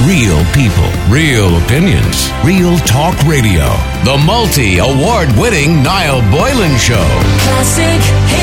Real people, real opinions, Real Talk Radio. The multi-award-winning Niall Boylan Show. Classic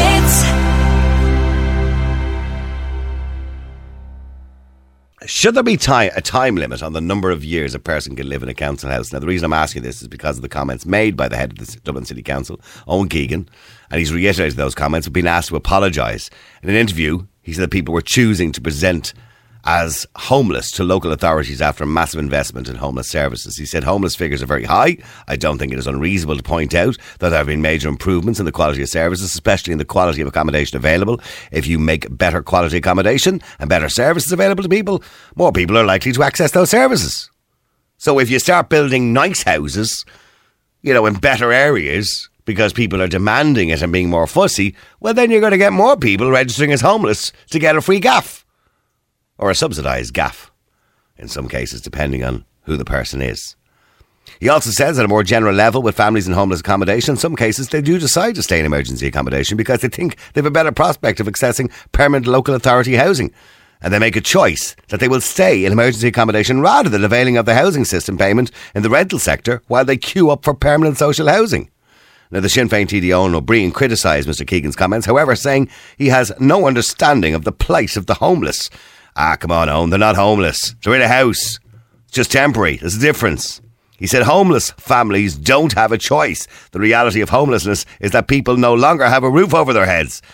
hits. Should there be a time limit on the number of years a person can live in a council house? Now, the reason I'm asking this is because of the comments made by the head of the Dublin City Council, Owen Keegan, and he's reiterated those comments, have been asked to apologise. In an interview, he said that people were choosing to present as homeless to local authorities after a massive investment in homeless services. He said homeless figures are very high. I don't think it is unreasonable to point out that there have been major improvements in the quality of services, especially in the quality of accommodation available. If you make better quality accommodation and better services available to people, more people are likely to access those services. So if you start building nice houses, in better areas, because people are demanding it and being more fussy, well, then you're going to get more people registering as homeless to get a free gaff. Or a subsidised gaff, in some cases, depending on who the person is. He also says at a more general level, with families in homeless accommodation, in some cases they do decide to stay in emergency accommodation because they think they have a better prospect of accessing permanent local authority housing. And they make a choice that they will stay in emergency accommodation rather than availing of the housing system payment in the rental sector while they queue up for permanent social housing. Now, the Sinn Féin TD Owen O'Brien criticised Mr Keegan's comments, however, saying he has no understanding of the plight of the homeless. Come on, Owen, they're not homeless. They're in a house. It's just temporary. There's a difference. He said homeless families don't have a choice. The reality of homelessness is that people no longer have a roof over their heads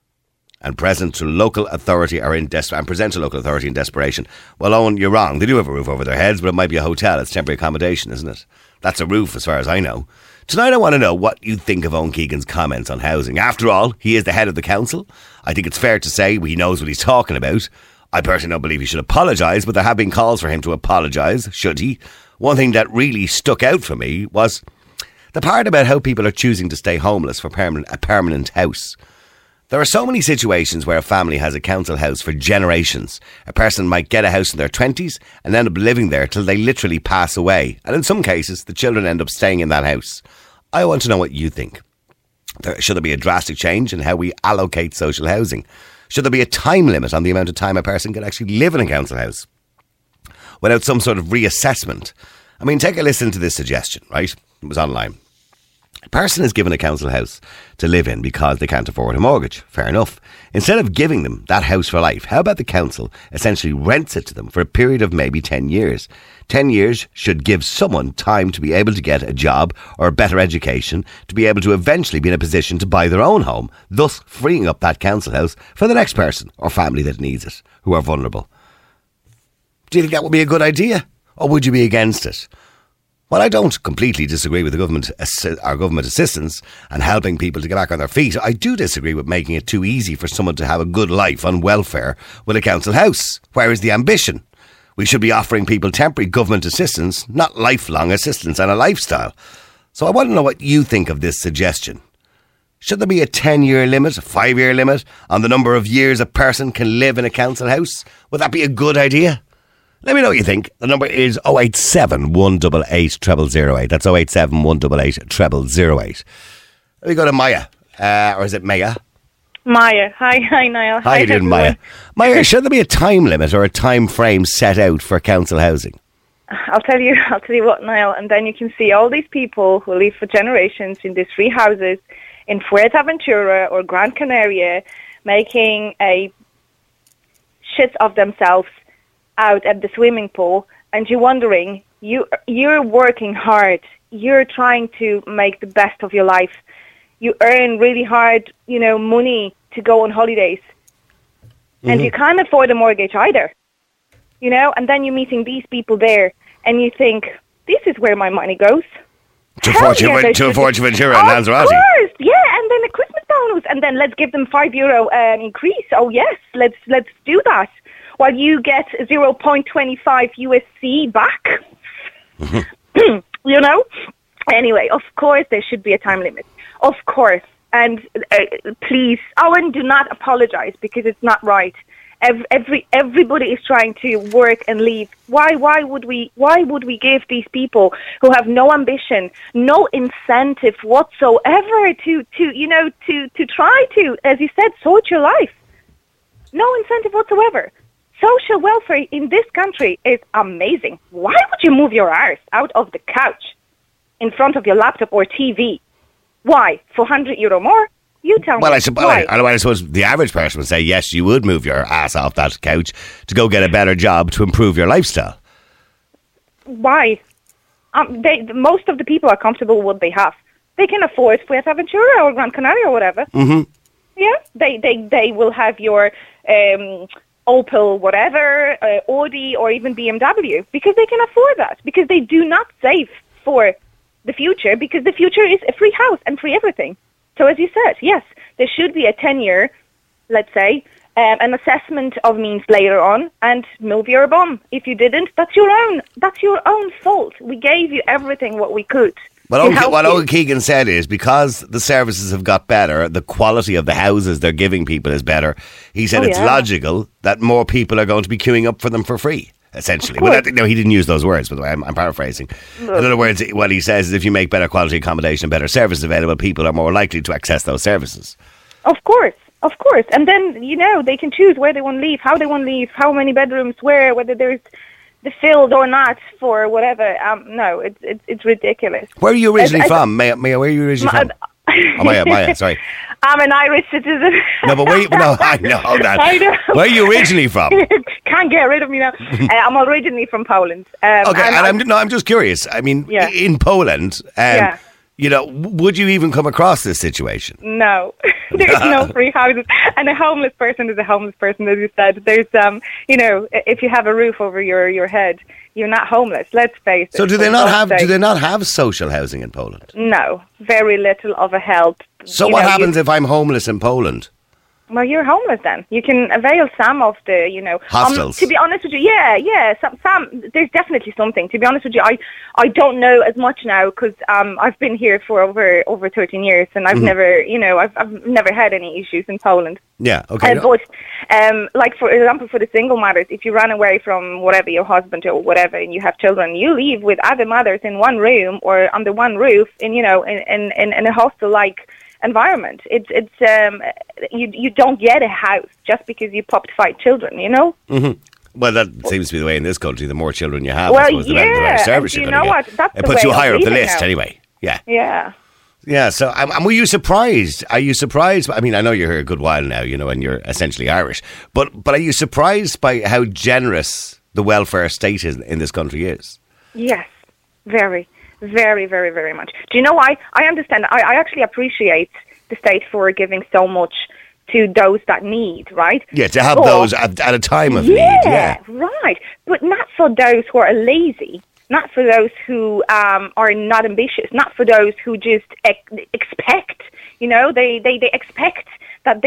and present to local authority in desperation. Well, Owen, you're wrong. They do have a roof over their heads, but it might be a hotel. It's temporary accommodation, isn't it? That's a roof as far as I know. Tonight I want to know what you think of Owen Keegan's comments on housing. After all, he is the head of the council. I think it's fair to say he knows what he's talking about. I personally don't believe he should apologise, but there have been calls for him to apologise, should he. One thing that really stuck out for me was the part about how people are choosing to stay homeless for a permanent house. There are so many situations where a family has a council house for generations. A person might get a house in their 20s and end up living there till they literally pass away. And in some cases, the children end up staying in that house. I want to know what you think. Should there be a drastic change in how we allocate social housing? Should there be a time limit on the amount of time a person can actually live in a council house without some sort of reassessment? I mean, take a listen to this suggestion, right? It was online. A person is given a council house to live in because they can't afford a mortgage. Fair enough. Instead of giving them that house for life, how about the council essentially rents it to them for a period of maybe 10 years? 10 years should give someone time to be able to get a job or a better education, to be able to eventually be in a position to buy their own home, thus freeing up that council house for the next person or family that needs it, who are vulnerable. Do you think that would be a good idea? Or would you be against it? Well, I don't completely disagree with our government assistance and helping people to get back on their feet. I do disagree with making it too easy for someone to have a good life on welfare with a council house. Where is the ambition? We should be offering people temporary government assistance, not lifelong assistance and a lifestyle. So I want to know what you think of this suggestion. Should there be a 10-year limit, a 5-year limit on the number of years a person can live in a council house? Would that be a good idea? Let me know what you think. The number is 087 188 0008. That's 087 188 0008. Let me go to Maya. Or is it Maya? Maya. Hi, Niall. How you doing, Maya? Maya, should there be a time limit or a time frame set out for council housing? I'll tell you what, Niall, and then you can see all these people who live for generations in these free houses in Fuerteventura or Gran Canaria making a shit of themselves out at the swimming pool, and you're wondering, you're working hard, you're trying to make the best of your life, you earn really hard, money to go on holidays, and you can't afford a mortgage either, and then you're meeting these people there, and you think, this is where my money goes. To Fuerteventura and Lanzarote. Of course, yeah, and then a Christmas bonus, and then let's give them €5 increase. Oh yes, let's do that. While you get 0.25 USC back. Anyway, of course there should be a time limit. Of course. And please, Owen, do not apologise because it's not right. Everybody is trying to work and leave. Why would we give these people who have no ambition, no incentive whatsoever to try to, as you said, sort your life? No incentive whatsoever. Social welfare in this country is amazing. Why would you move your arse out of the couch in front of your laptop or TV? Why? For €100 more? You tell Well, me. I suppose the average person would say, yes, you would move your ass off that couch to go get a better job to improve your lifestyle. Why? Most of the people are comfortable with what they have. They can afford Fuerteventura or Gran Canaria or whatever. Mm-hmm. Yeah, they will have your Opel, whatever, Audi, or even BMW, because they can afford that, because they do not save for the future, because the future is a free house and free everything. So as you said, yes, there should be a 10-year, let's say, an assessment of means later on, and move your bum. If you didn't, that's your own fault. We gave you everything what we could. But what Owen Keegan said is, because the services have got better, the quality of the houses they're giving people is better. He said it's logical that more people are going to be queuing up for them for free, essentially. Well, no, he didn't use those words, by the way. I'm paraphrasing. In other words, what he says is if you make better quality accommodation, better services available, people are more likely to access those services. Of course. And then, they can choose where they want to leave, how they want to leave, how many bedrooms, where, whether there's the filled or not for whatever. No, it's ridiculous. Where are you originally from? Maya, where are you originally from? Maya, sorry. I'm an Irish citizen. No, but I know that. I know. Where are you originally from? Can't get rid of me now. I'm originally from Poland. Okay, and I'm just curious. I mean, in Poland, would you even come across this situation? No, there's no free houses, and a homeless person is a homeless person, as you said. There's, if you have a roof over your head, you're not homeless. Let's face it. So do they not have social housing in Poland? No, very little of a help. So what happens if I'm homeless in Poland? Well, you're homeless then. You can avail some of the, hostels. To be honest with you, yeah. Some. There's definitely something. To be honest with you, I don't know as much now because I've been here for over 13 years and I've never, I've never had any issues in Poland. Yeah. Okay. But like for example, for the single mothers, if you run away from whatever your husband or whatever, and you have children, you live with other mothers in one room or under one roof, in a hostel-like environment. You don't get a house just because you popped 5 children, Mm-hmm. Well, that seems to be the way in this country. The more children you have, well, I suppose, the better service you're going to get. That's it puts you higher up the list anyway. Yeah. Yeah. Yeah, so were you surprised? Are you surprised? I mean, I know you're here a good while now, and you're essentially Irish. But are you surprised by how generous the welfare state in this country is? Yes, very. Very, very, very much. Do you know why? I understand. I actually appreciate the state for giving so much to those that need, right? Yeah, to have those at a time of need. Yeah, right. But not for those who are lazy, not for those who are not ambitious, not for those who just expect, they expect that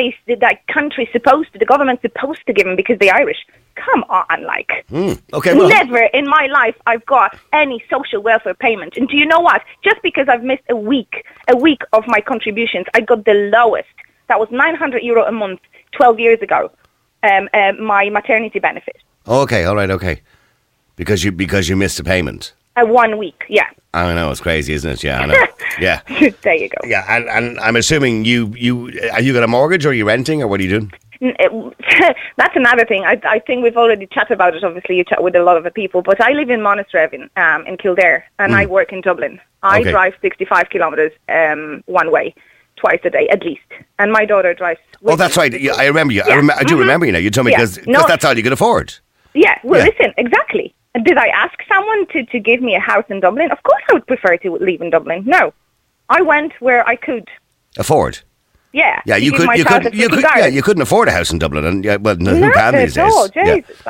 the government's supposed to give them because they're Irish. Come on, okay. Well, never in my life I've got any social welfare payment. And do you know what? Just because I've missed a week of my contributions, I got the lowest. That was €900 a month 12 years ago. My maternity benefit. Okay, all right, okay. Because you missed a payment. 1 week, yeah. I know, it's crazy, isn't it? Yeah, I know. Yeah. There you go. Yeah, and I'm assuming you got a mortgage, or are you renting, or what are you doing? That's another thing. I think we've already chatted about it. Obviously, you chat with a lot of the people, but I live in Monasterevin, in Kildare, and I work in Dublin. I drive 65 kilometres one way, twice a day at least, and my daughter drives. Oh, that's right. Yeah, I remember you. Yeah. I do remember you now. You told me because that's all you could afford. Yeah. Well, listen, exactly. Did I ask someone to give me a house in Dublin? Of course, I would prefer to live in Dublin. No, I went where I could afford. Yeah, you couldn't afford a house in Dublin, and who can these days? Oh, Jesus,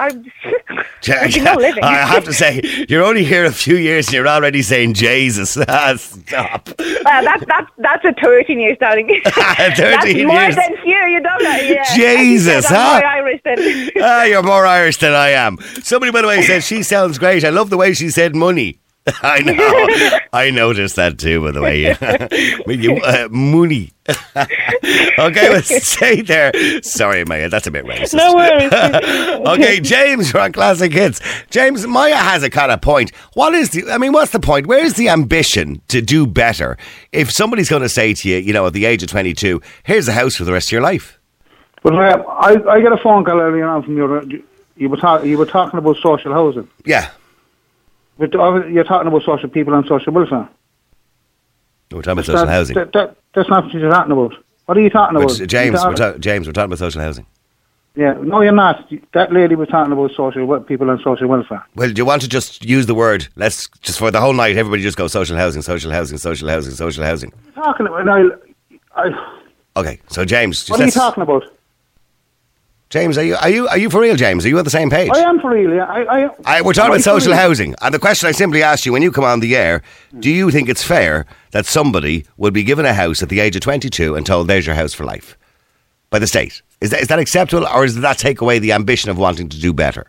I have to say, you're only here a few years, and you're already saying Jesus. Stop. That's a 13-year starting. 13 that's years. More than few, you don't know. Yeah. Jesus, I'm more Irish than. You're more Irish than I am. Somebody, by the way, said she sounds great. I love the way she said money. I know. I noticed that too, by the way. Mooney. Okay, let's stay there. Sorry, Maya, that's a bit racist. No worries. Okay, James, you're on Classic Hits. James, Maya has a kind of point. What's the point? Where's the ambition to do better? If somebody's going to say to you, at the age of 22, here's a house for the rest of your life. But I get a phone call earlier on from You were talking about social housing. Yeah. But you're talking about social people and social welfare. We're talking about social housing. That's not what you're talking about. What are you talking about? James, we're talking about social housing. Yeah, no, you're not. That lady was talking about people and social welfare. Well, do you want to just use the word? Let's just for the whole night, everybody just go social housing, social housing, social housing, social housing. What are you talking about? Okay, so James, what are you talking about? James, are you for real, James? Are you on the same page? I am for real, yeah. We're talking about social housing. And the question I simply asked you when you come on the air, do you think it's fair that somebody would be given a house at the age of 22 and told, there's your house for life by the state? Is that acceptable, or does that take away the ambition of wanting to do better?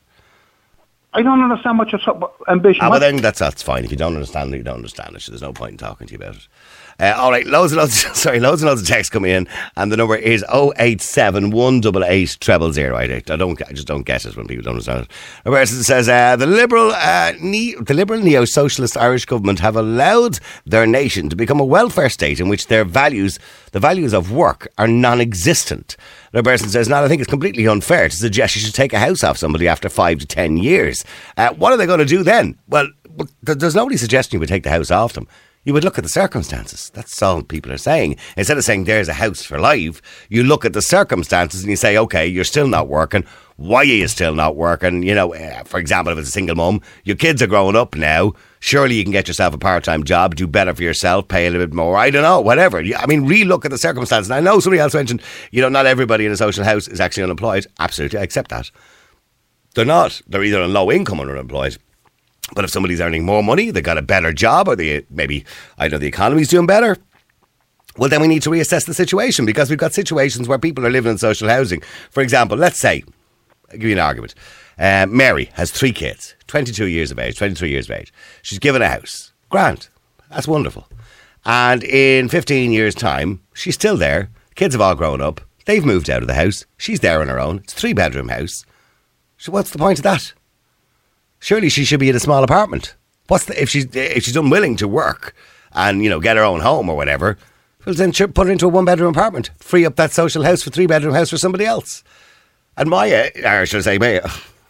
I don't understand what you're talking about. Ambition. Well, then that's fine. If you don't understand it, you don't understand it. So there's no point in talking to you about it. All right, loads and loads of texts coming in, and the number is 087 188 0008. I just don't get it when people don't understand it. Robertson says the liberal neo-socialist Irish government have allowed their nation to become a welfare state in which the values of work are non-existent. Robertson says, I think it's completely unfair to suggest you should take a house off somebody after 5 to 10 years. What are they going to do then? Well, there's nobody suggesting you would take the house off them. You would look at the circumstances. That's all people are saying. Instead of saying there's a house for life, you look at the circumstances and you say, okay, you're still not working. Why are you still not working? You know, for example, if it's a single mum, your kids are growing up now. Surely you can get yourself a part-time job, do better for yourself, pay a little bit more. I don't know, whatever. I mean, re-look at the circumstances. And I know somebody else mentioned, not everybody in a social house is actually unemployed. Absolutely, I accept that. They're not. They're either on low income or unemployed. But if somebody's earning more money, they've got a better job, or the economy's doing better, well, then we need to reassess the situation, because we've got situations where people are living in social housing. For example, let's say, I'll give you an argument. Mary has 3 kids, 22 years of age, 23 years of age. She's given a house. Grand. That's wonderful. And in 15 years' time, she's still there. Kids have all grown up. They've moved out of the house. She's there on her own. It's a 3-bedroom house. So what's the point of that? Surely she should be in a small apartment. If she's unwilling to work and, get her own home or whatever, well, then put her into a 1-bedroom apartment. Free up that social house for 3-bedroom house for somebody else. And Maya, or should I say Maya?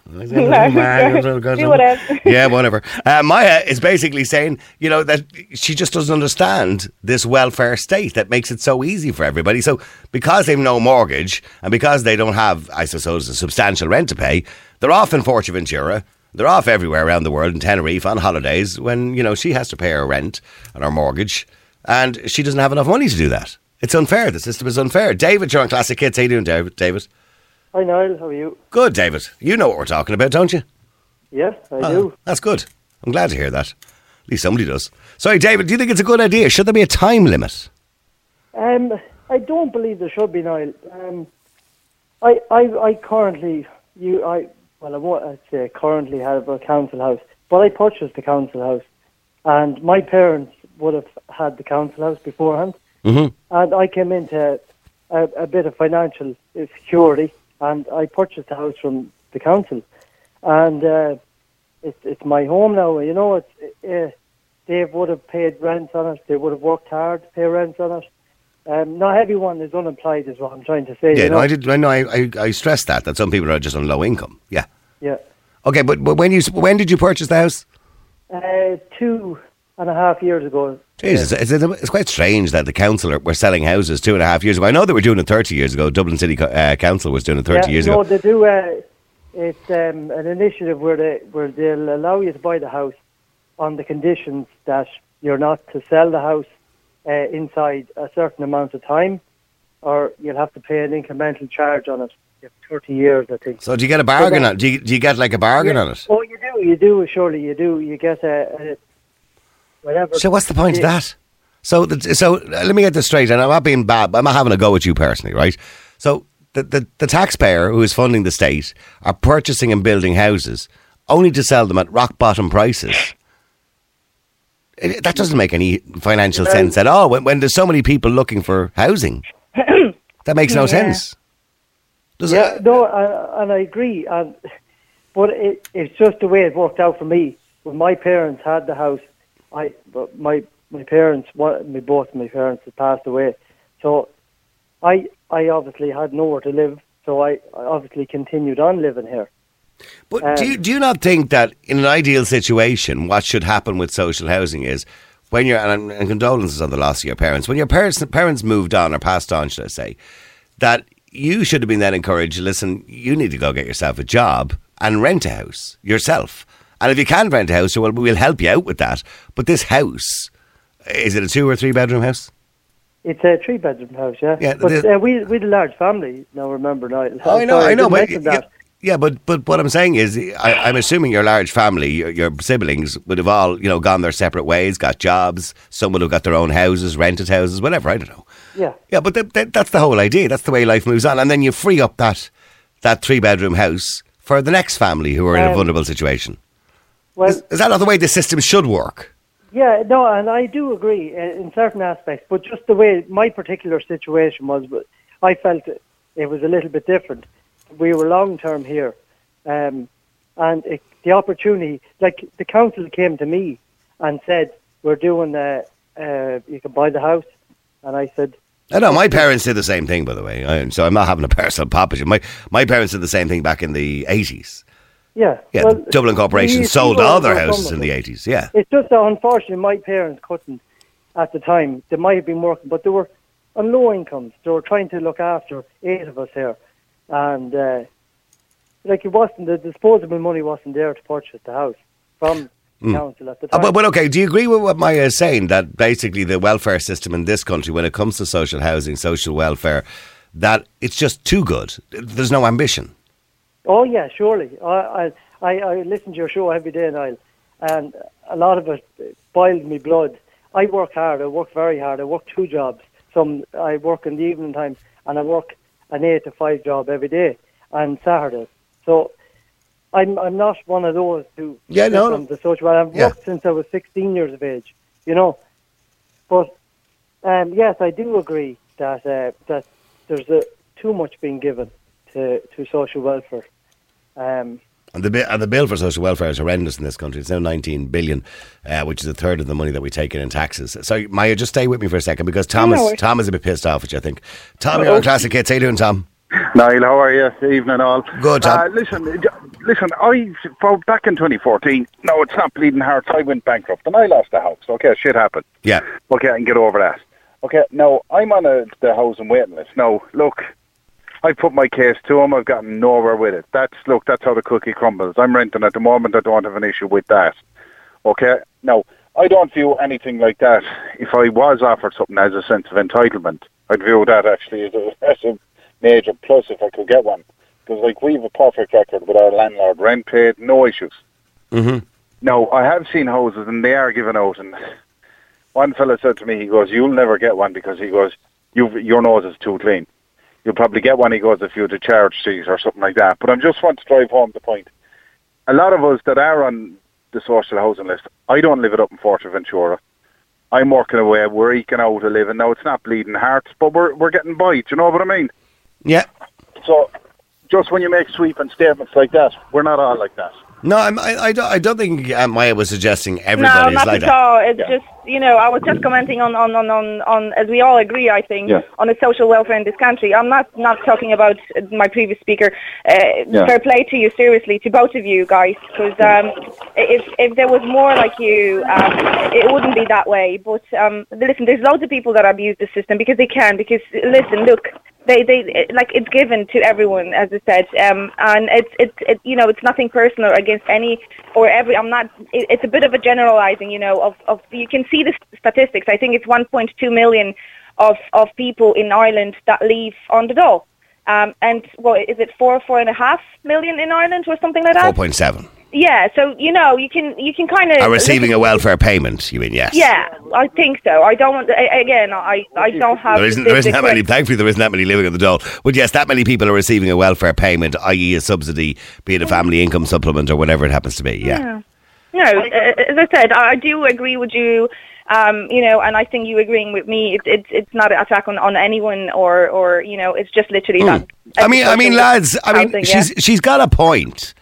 Do whatever. Yeah, whatever. Maya is basically saying, that she just doesn't understand this welfare state that makes it so easy for everybody. So because they've no mortgage and because they don't have, I suppose, a substantial rent to pay, they're off in Fuerteventura. They're off everywhere around the world in Tenerife on holidays when, she has to pay her rent and her mortgage, and she doesn't have enough money to do that. It's unfair. The system is unfair. David, you're on Classic Hits. How you doing, David? Hi, Niall. How are you? Good, David. You know what we're talking about, don't you? Yes, I do. That's good. I'm glad to hear that. At least somebody does. Sorry, David, do you think it's a good idea? Should there be a time limit? I don't believe there should be, Niall. I currently... Well, I won't say currently have a council house, but I purchased the council house, and my parents would have had the council house beforehand, and I came into a bit of financial security, and I purchased the house from the council, and it's my home now. They would have paid rent on it. They would have worked hard to pay rent on it. Not everyone is unemployed, is what I'm trying to say. Yeah, I stressed that some people are just on low income. Yeah. Yeah. Okay, but when did you purchase the house? 2.5 years ago. Jesus, it's quite strange that the council were selling houses 2.5 years ago. I know they were doing it 30 years ago. Dublin City Council was doing it 30 years ago. No, they do. It's an initiative where they'll allow you to buy the house on the conditions that you're not to sell the house inside a certain amount of time, or you'll have to pay an incremental charge on it. You have 30 years, I think. So do you get a bargain on it? Do you get like a bargain on it? Oh, you do, surely you do. You get a whatever. So what's the point of that? So let me get this straight, and I'm not being bad, I'm not having a go at you personally, right? So the taxpayer who is funding the state are purchasing and building houses only to sell them at rock bottom prices. That doesn't make any financial sense at all when there's so many people looking for housing. That makes no sense. No, and I agree. But it's just the way it worked out for me. When my parents had the house, both my parents had passed away. So I obviously had nowhere to live. So I obviously continued on living here. But do you not think that in an ideal situation, what should happen with social housing is when you're, and condolences on the loss of your parents, when your parents moved on or passed on, should I say, that you should have been then encouraged, listen, you need to go get yourself a job and rent a house yourself. And if you can't rent a house, well, we'll help you out with that. But this house, is it a 2 or 3 bedroom house? It's a 3-bedroom house, yeah. But we had a large family, now remember now. Oh, I know. But what I'm saying is, I'm assuming your large family, your siblings would have all, gone their separate ways, got jobs. Some would have got their own houses, rented houses, whatever. I don't know. Yeah. Yeah, but that's the whole idea. That's the way life moves on, and then you free up that 3-bedroom house for the next family who are in a vulnerable situation. Well, is that not the way the system should work? Yeah, no, and I do agree in certain aspects, but just the way my particular situation was, I felt it was a little bit different. We were long-term here, and the opportunity, like the council came to me and said, we're doing, you can buy the house, and I said... I know, my parents did the same thing, by the way, so I'm not having a personal pop at you. My parents did the same thing back in the 80s. Yeah. Well, Dublin Corporation sold all their houses in the 80s, yeah. It's just that unfortunately my parents couldn't at the time. They might have been working, but they were on low incomes. They were trying to look after 8 of us here. And it wasn't, the disposable money wasn't there to purchase the house from the council at the time. But okay, do you agree with what Maya is saying, that basically the welfare system in this country, when it comes to social housing, social welfare, that it's just too good? There's no ambition? Oh yeah, surely. I listen to your show every day, Niall, and a lot of it boils me blood. I work hard. I work very hard. I work 2 jobs. I work in the evening time, and I work an 8 to 5 job every day and Saturdays. So I'm not one of those who from the social. I've worked since I was 16 years of age. But yes, I do agree that there's too much being given to social welfare. And the bill for social welfare is horrendous in this country. It's now 19 billion, which is a third of the money that we take in taxes. So, Maya, just stay with me for a second, because Tom is a bit pissed off at you, I think. Tom, you're on Classic Hits. How you doing, Tom? Niall, how are you? Evening all. Good, Tom. Listen, back in 2014, no, it's not bleeding hearts, I went bankrupt and I lost the house. Okay, shit happened. Yeah. Okay, I can get over that. Okay, now, I'm on the housing waiting list. Now, look, I put my case to him. I've gotten nowhere with it. That's how the cookie crumbles. I'm renting at the moment. I don't have an issue with that. Okay? Now, I don't view anything like that. If I was offered something as a sense of entitlement, I'd view that actually as a major plus if I could get one. Because, we have a perfect record with our landlord. Rent paid, no issues. Mm-hmm. Now, I have seen houses and they are given out. And one fella said to me, he goes, you'll never get one because, he goes, your nose is too clean. You'll probably get one, he goes, if you had a charge sheet or something like that. But I just want to drive home the point. A lot of us that are on the social housing list, I don't live it up in Fuerteventura. I'm working away, we're eking out a living. Now, it's not bleeding hearts, but we're getting by. Do you know what I mean? Yeah. So, just when you make sweeping statements like that, we're not all like that. No, I don't think Maya was suggesting everybody's like that. No, not at all. It's just, I was just commenting on, as we all agree, I think, on the social welfare in this country. I'm not talking about my previous speaker. Fair play to you, seriously, to both of you guys, because if there was more like you, it wouldn't be that way. But listen, there's loads of people that abuse the system because they can. Because listen, look. They it's given to everyone, as I said, and it's nothing personal against any or every. It's a bit of a generalizing, of you can see the statistics. I think it's 1.2 million of people in Ireland that leave on the dole, and is it 4.5 million in Ireland or something like that? 4.7. Yeah, so you can kind of are receiving a welfare payment. You mean yes? Yeah, I think so. I don't. Again, I don't have. There isn't that many. Thankfully, there isn't that many living on the dole. But yes, that many people are receiving a welfare payment, i.e., a subsidy, be it a family income supplement or whatever it happens to be. Yeah. No, as I said, I do agree with you. And I think you agreeing with me. It's not an attack on anyone, or it's just literally that. I mean, lads. She's got a point.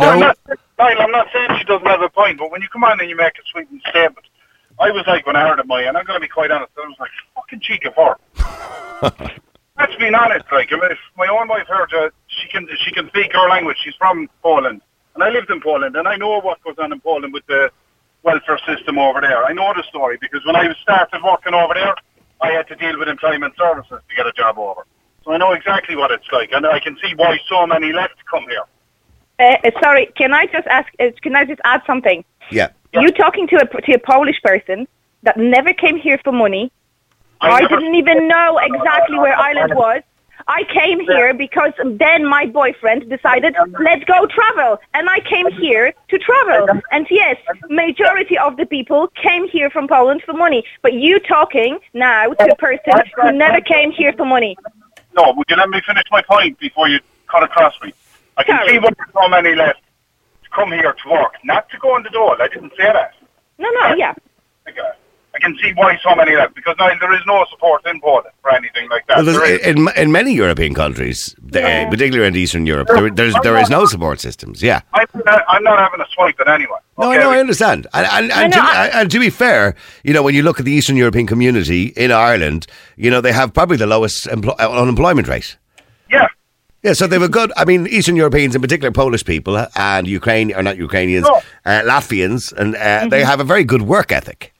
I'm not saying she doesn't have a point, but when you come on and you make a sweeping statement, I was like, when I heard it, and I'm going to be quite honest, I was like, fucking cheek of her. Let's be honest, if my own wife heard she can speak her language, she's from Poland, And I lived in Poland, and I know what goes on in Poland with the welfare system over there. I know the story, because when I started working over there, I had to deal with employment services to get a job over. So I know exactly what it's like, and I can see why so many left come here. Sorry, can I just ask? Can I just add something? Yeah. You talking to a Polish person that never came here for money. I didn't even know exactly where Ireland was. I came here because then my boyfriend decided, let's go travel. And I came here to travel. And yes, majority of the people came here from Poland for money. But you talking now to a person who never came here for money. No, would you let me finish my point before you cut across me? I can see why so many left to come here to work, not to go on the dole. I didn't say that. No, yeah. I can see why so many left, because now there is no support in Poland for anything like that. Well, in many European countries, particularly in Eastern Europe, there is no support systems. Yeah, I'm not having a swipe at anyone. No, okay? I understand. And to be fair, you know, when you look at the Eastern European community in Ireland, you know, they have probably the lowest unemployment rate. Yeah. Yeah, so they have a good, I mean, Eastern Europeans, in particular Polish people and Latvians, and they have a very good work ethic.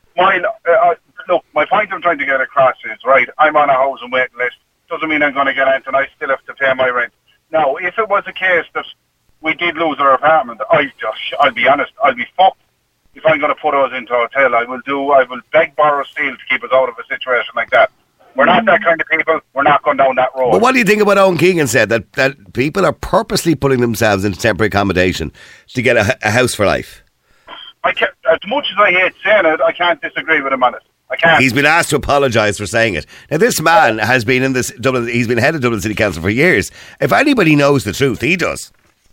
Look, my point I'm trying to get across is, right, I'm on a housing waiting list. Doesn't mean I'm going to get anything. I still have to pay my rent. Now, if it was a case that we did lose our apartment, I'll be honest, I'll be fucked if I'm going to put us into a hotel. I will beg, borrow, steal to keep us out of a situation like that. We're not that kind of people. We're not going down that road. But what do you think about Owen Keegan said, that people are purposely putting themselves into temporary accommodation to get a house for life? As much as I hate saying it, I can't disagree with him on it. I can't. He's been asked to apologise for saying it. Now, this man has been in this Dublin. He's been head of Dublin City Council for years. If anybody knows the truth, he does.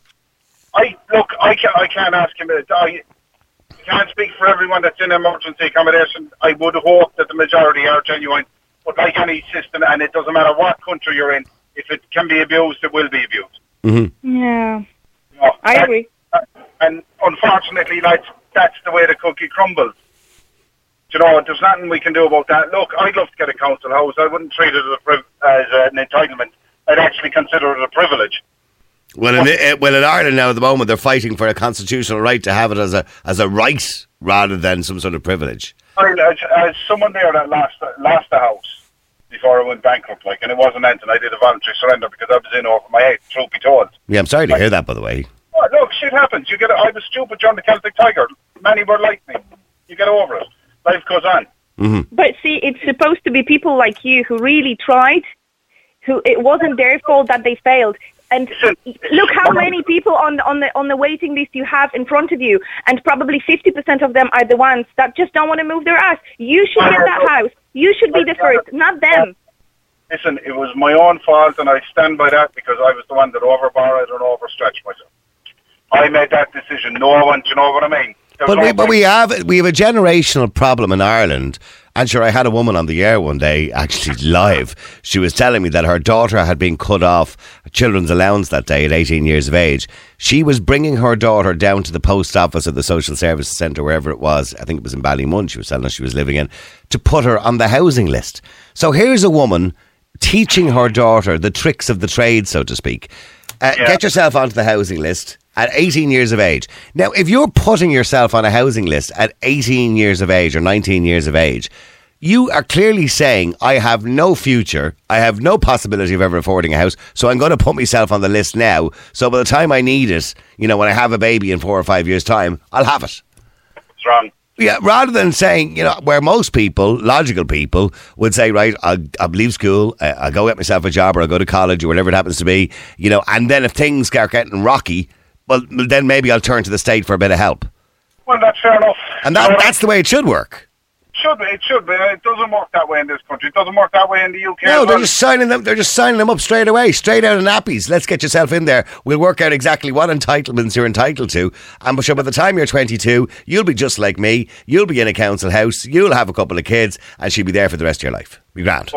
I can't ask him. I can't speak for everyone that's in emergency accommodation. I would hope that the majority are genuine. But like any system, and it doesn't matter what country you're in, if it can be abused, it will be abused. Mm-hmm. Yeah, I agree. And unfortunately, that's the way the cookie crumbles. You know, there's nothing we can do about that. Look, I'd love to get a council house. I wouldn't treat it as an entitlement. I'd actually consider it a privilege. Well, in Ireland now at the moment, they're fighting for a constitutional right to have it as a right rather than some sort of privilege. As someone there that lost the house before it went bankrupt, and it wasn't anything, I did a voluntary surrender because I was in over my head, truth be told. Yeah, I'm sorry to hear that, by the way. Oh, look, shit happens. I was stupid during the Celtic Tiger. Many were like me. You get over it. Life goes on. Mm-hmm. But see, it's supposed to be people like you who really tried, who it wasn't their fault that they failed. And look how many people on the waiting list you have in front of you, and probably 50% of them are the ones that just don't want to move their ass. You should get that house. You should be the first, not them. Listen, it was my own fault, and I stand by that because I was the one that overborrowed and overstretched myself. I made that decision. No one, do you know what I mean? But we have a generational problem in Ireland. And sure, I had a woman on the air one day, actually live. She was telling me that her daughter had been cut off children's allowance that day at 18 years of age. She was bringing her daughter down to the post office or the social services centre, wherever it was. I think it was in Ballymun she was telling us she was living in, to put her on the housing list. So here's a woman teaching her daughter the tricks of the trade, so to speak. Get yourself onto the housing list at 18 years of age. Now, if you're putting yourself on a housing list at 18 years of age or 19 years of age, you are clearly saying, I have no future, I have no possibility of ever affording a house, so I'm going to put myself on the list now, so by the time I need it, you know, when I have a baby in 4 or 5 years' time, I'll have it. It's wrong. Yeah, rather than saying, you know, where most people, logical people, would say, right, I'll leave school, I'll go get myself a job, or I'll go to college, or whatever it happens to be, you know, and then if things start getting rocky, well, then maybe I'll turn to the state for a bit of help. Well, that's fair enough. And that's the way it should work. It should be. It doesn't work that way in this country. It doesn't work that way in the UK. No, they're just signing them up straight away, straight out of nappies. Let's get yourself in there. We'll work out exactly what entitlements you're entitled to. And sure, by the time you're 22, you'll be just like me. You'll be in a council house. You'll have a couple of kids, and she'll be there for the rest of your life. Be grand.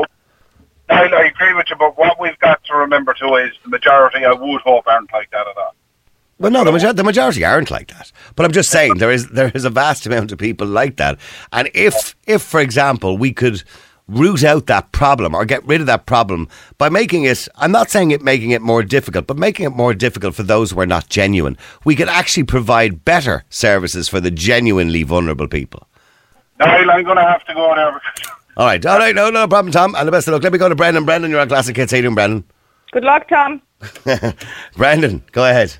I agree with you, but what we've got to remember too is the majority, I would hope, aren't like that at all. Well, no, the majority aren't like that. But I'm just saying there is a vast amount of people like that. And if for example, we could root out that problem or get rid of that problem by making it, I'm not saying making it more difficult, but making it more difficult for those who are not genuine. We could actually provide better services for the genuinely vulnerable people. Niall, I'm going to have to go there. All right, no problem, Tom, and the best of luck. Let me go to Brendan. Brendan, you're on Classic Hits. How you doing, Brendan? Good luck, Tom. Brendan, go ahead.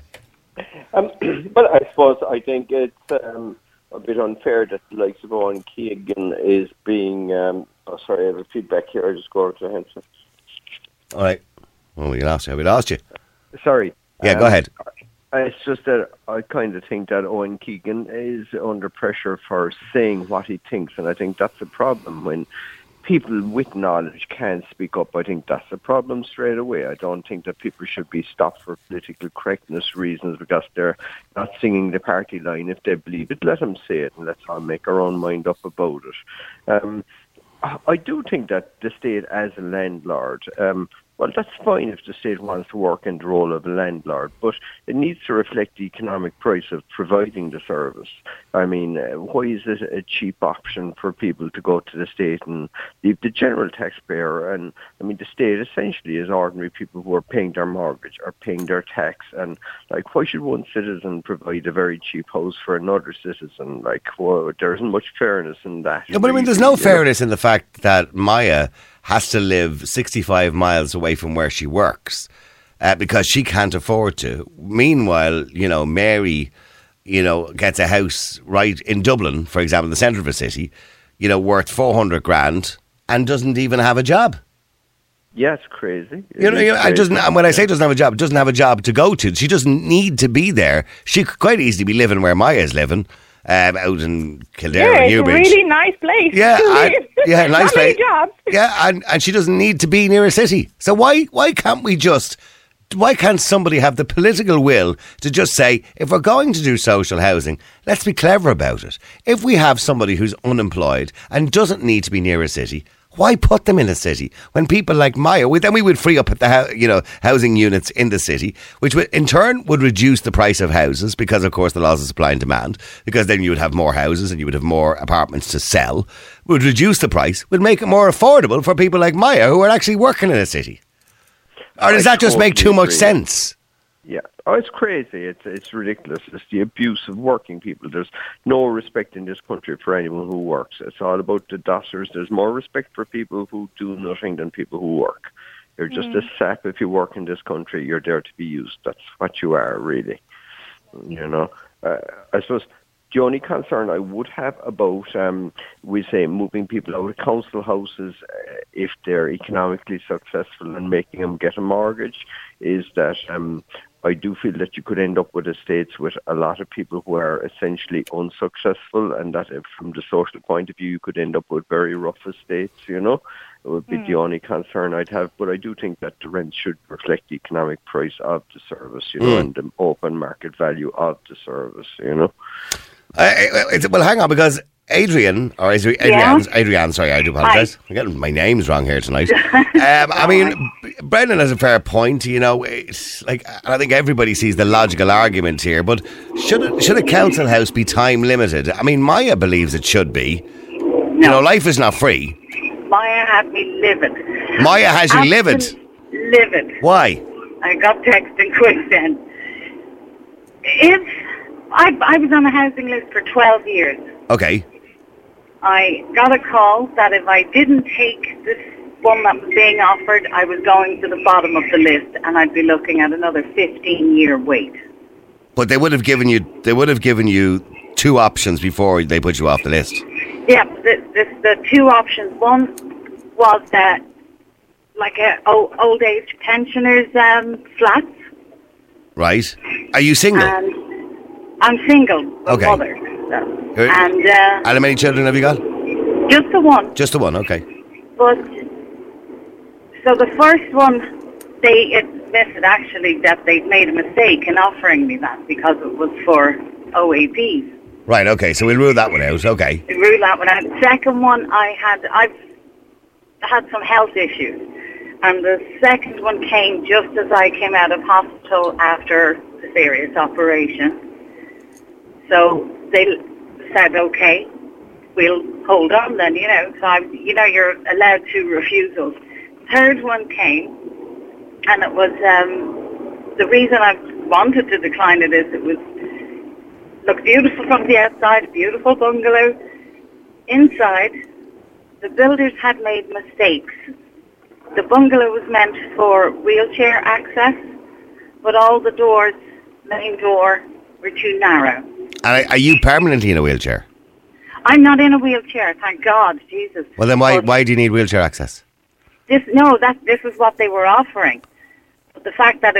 Well, I think it's a bit unfair that the likes of Owen Keegan is being... sorry, I have a feedback here. I just go over to the handset. All right. Well, we lost you. Sorry. Yeah, go ahead. It's just that I kind of think that Owen Keegan is under pressure for saying what he thinks, and I think that's a problem when people with knowledge can't speak up. I think that's a problem straight away. I don't think that people should be stopped for political correctness reasons because they're not singing the party line. If they believe it, let them say it, and let's all make our own mind up about it. I do think that the state as a landlord, well, that's fine if the state wants to work in the role of a landlord, but it needs to reflect the economic price of providing the service. I mean, why is it a cheap option for people to go to the state and leave the general taxpayer? And I mean, the state essentially is ordinary people who are paying their mortgage or paying their tax. And like, why should one citizen provide a very cheap house for another citizen? Like, well, there isn't much fairness in that. Yeah, but I mean, there's no fairness in the fact that Maya has to live 65 miles away from where she works because she can't afford to. Meanwhile, Mary, gets a house right in Dublin, for example, in the centre of a city, worth 400 grand and doesn't even have a job. Yeah, it's crazy. When I say doesn't have a job, doesn't have a job to go to. She doesn't need to be there. She could quite easily be living where Maya's living. Out in Kildare and Newbridge. It's a really nice place. Yeah, nice place. Jobs. Yeah, and she doesn't need to be near a city. So why can't somebody have the political will to just say, if we're going to do social housing, let's be clever about it. If we have somebody who's unemployed and doesn't need to be near a city, why put them in a city when people like Maya, then we would free up the housing units in the city, which would, in turn would reduce the price of houses because, of course, the laws of supply and demand, because then you would have more houses and you would have more apartments to sell, would reduce the price, would make it more affordable for people like Maya who are actually working in a city. Or does that just make too much sense? Yeah. Oh, it's crazy. It's ridiculous. It's the abuse of working people. There's no respect in this country for anyone who works. It's all about the dossers. There's more respect for people who do nothing than people who work. You're just a sap if you work in this country. You're there to be used. That's what you are, really. I suppose the only concern I would have about, we say, moving people out of council houses if they're economically successful and making them get a mortgage is that I do feel that you could end up with estates with a lot of people who are essentially unsuccessful, and that from the social point of view, you could end up with very rough estates, It would be the only concern I'd have. But I do think that the rent should reflect the economic price of the service, and the open market value of the service, Well, hang on, because Adrienne, sorry, I do apologise. I'm getting my names wrong here tonight. I mean, Brendan has a fair point. It's like, I think everybody sees the logical argument here. But should a council house be time limited? I mean, Maya believes it should be. No. Life is not free. Maya had me livid. Maya has you livid. Livid. Why? I got texting quick then. I was on a housing list for 12 years. Okay. I got a call that if I didn't take this one that was being offered, I was going to the bottom of the list and I'd be looking at another 15-year wait. But they would have given you two options before they put you off the list. Yeah, the two options. One was that like a old age pensioners flats. Right. Are you single? I'm single. Okay. Mother. And how many children have you got? Just the one. Just the one, okay. But so the first one, they admitted actually that they'd made a mistake in offering me that because it was for OAPs. Right, okay, so we'll rule that one out, okay. We'll rule that one out. The second one, I've had some health issues. And the second one came just as I came out of hospital after a serious operation. So they said, okay, we'll hold on then, So, you're allowed two refusals. Third one came, and it was, the reason I wanted to decline it is it looked beautiful from the outside, beautiful bungalow. Inside, the builders had made mistakes. The bungalow was meant for wheelchair access, but all the doors, main door, were too narrow. And are you permanently in a wheelchair? I'm not in a wheelchair, thank God, Jesus. Well, then why do you need wheelchair access? This is what they were offering. But the fact that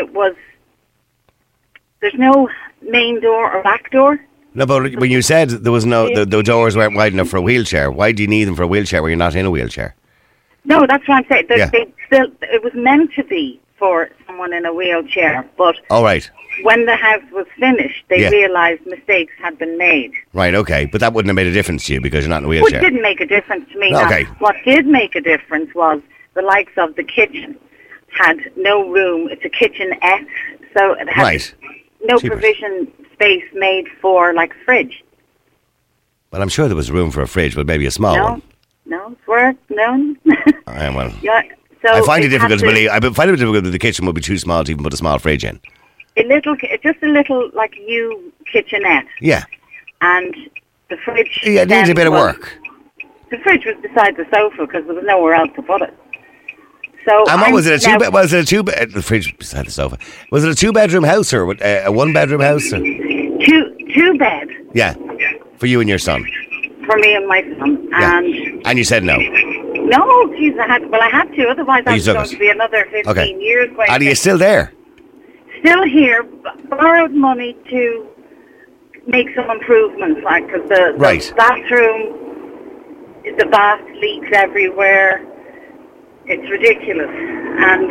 there's no main door or back door. No, but when you said there was the doors weren't wide enough for a wheelchair, why do you need them for a wheelchair where you're not in a wheelchair? No, that's what I'm saying. It was meant to be for someone in a wheelchair, but when the house was finished, they realised mistakes had been made. Right, okay, but that wouldn't have made a difference to you because you're not in a wheelchair. Well, it didn't make a difference to me. Okay. Now, what did make a difference was the likes of the kitchen had no room. It's a kitchenette, so it had no provision space made for, like, a fridge. Well, I'm sure there was room for a fridge, but maybe a small one. No, no. Well, yeah, so I find it difficult to believe. I find it difficult that the kitchen would be too small to even put a small fridge in. Just a little, like, kitchenette. Yeah. And the fridge... Yeah, it needs a bit of work. The fridge was beside the sofa because there was nowhere else to put it. So and what was it? The fridge beside the sofa. Was it a 2-bedroom house or a 1-bedroom house? Or? Two bed. Yeah. For you and your son. For me and my son. Yeah. And you said no. No, geez, I had to. Otherwise, I was going to be another 15 years. And are you still there? Still here. Borrowed money to make some improvements, like because the bathroom, the bath leaks everywhere. It's ridiculous. And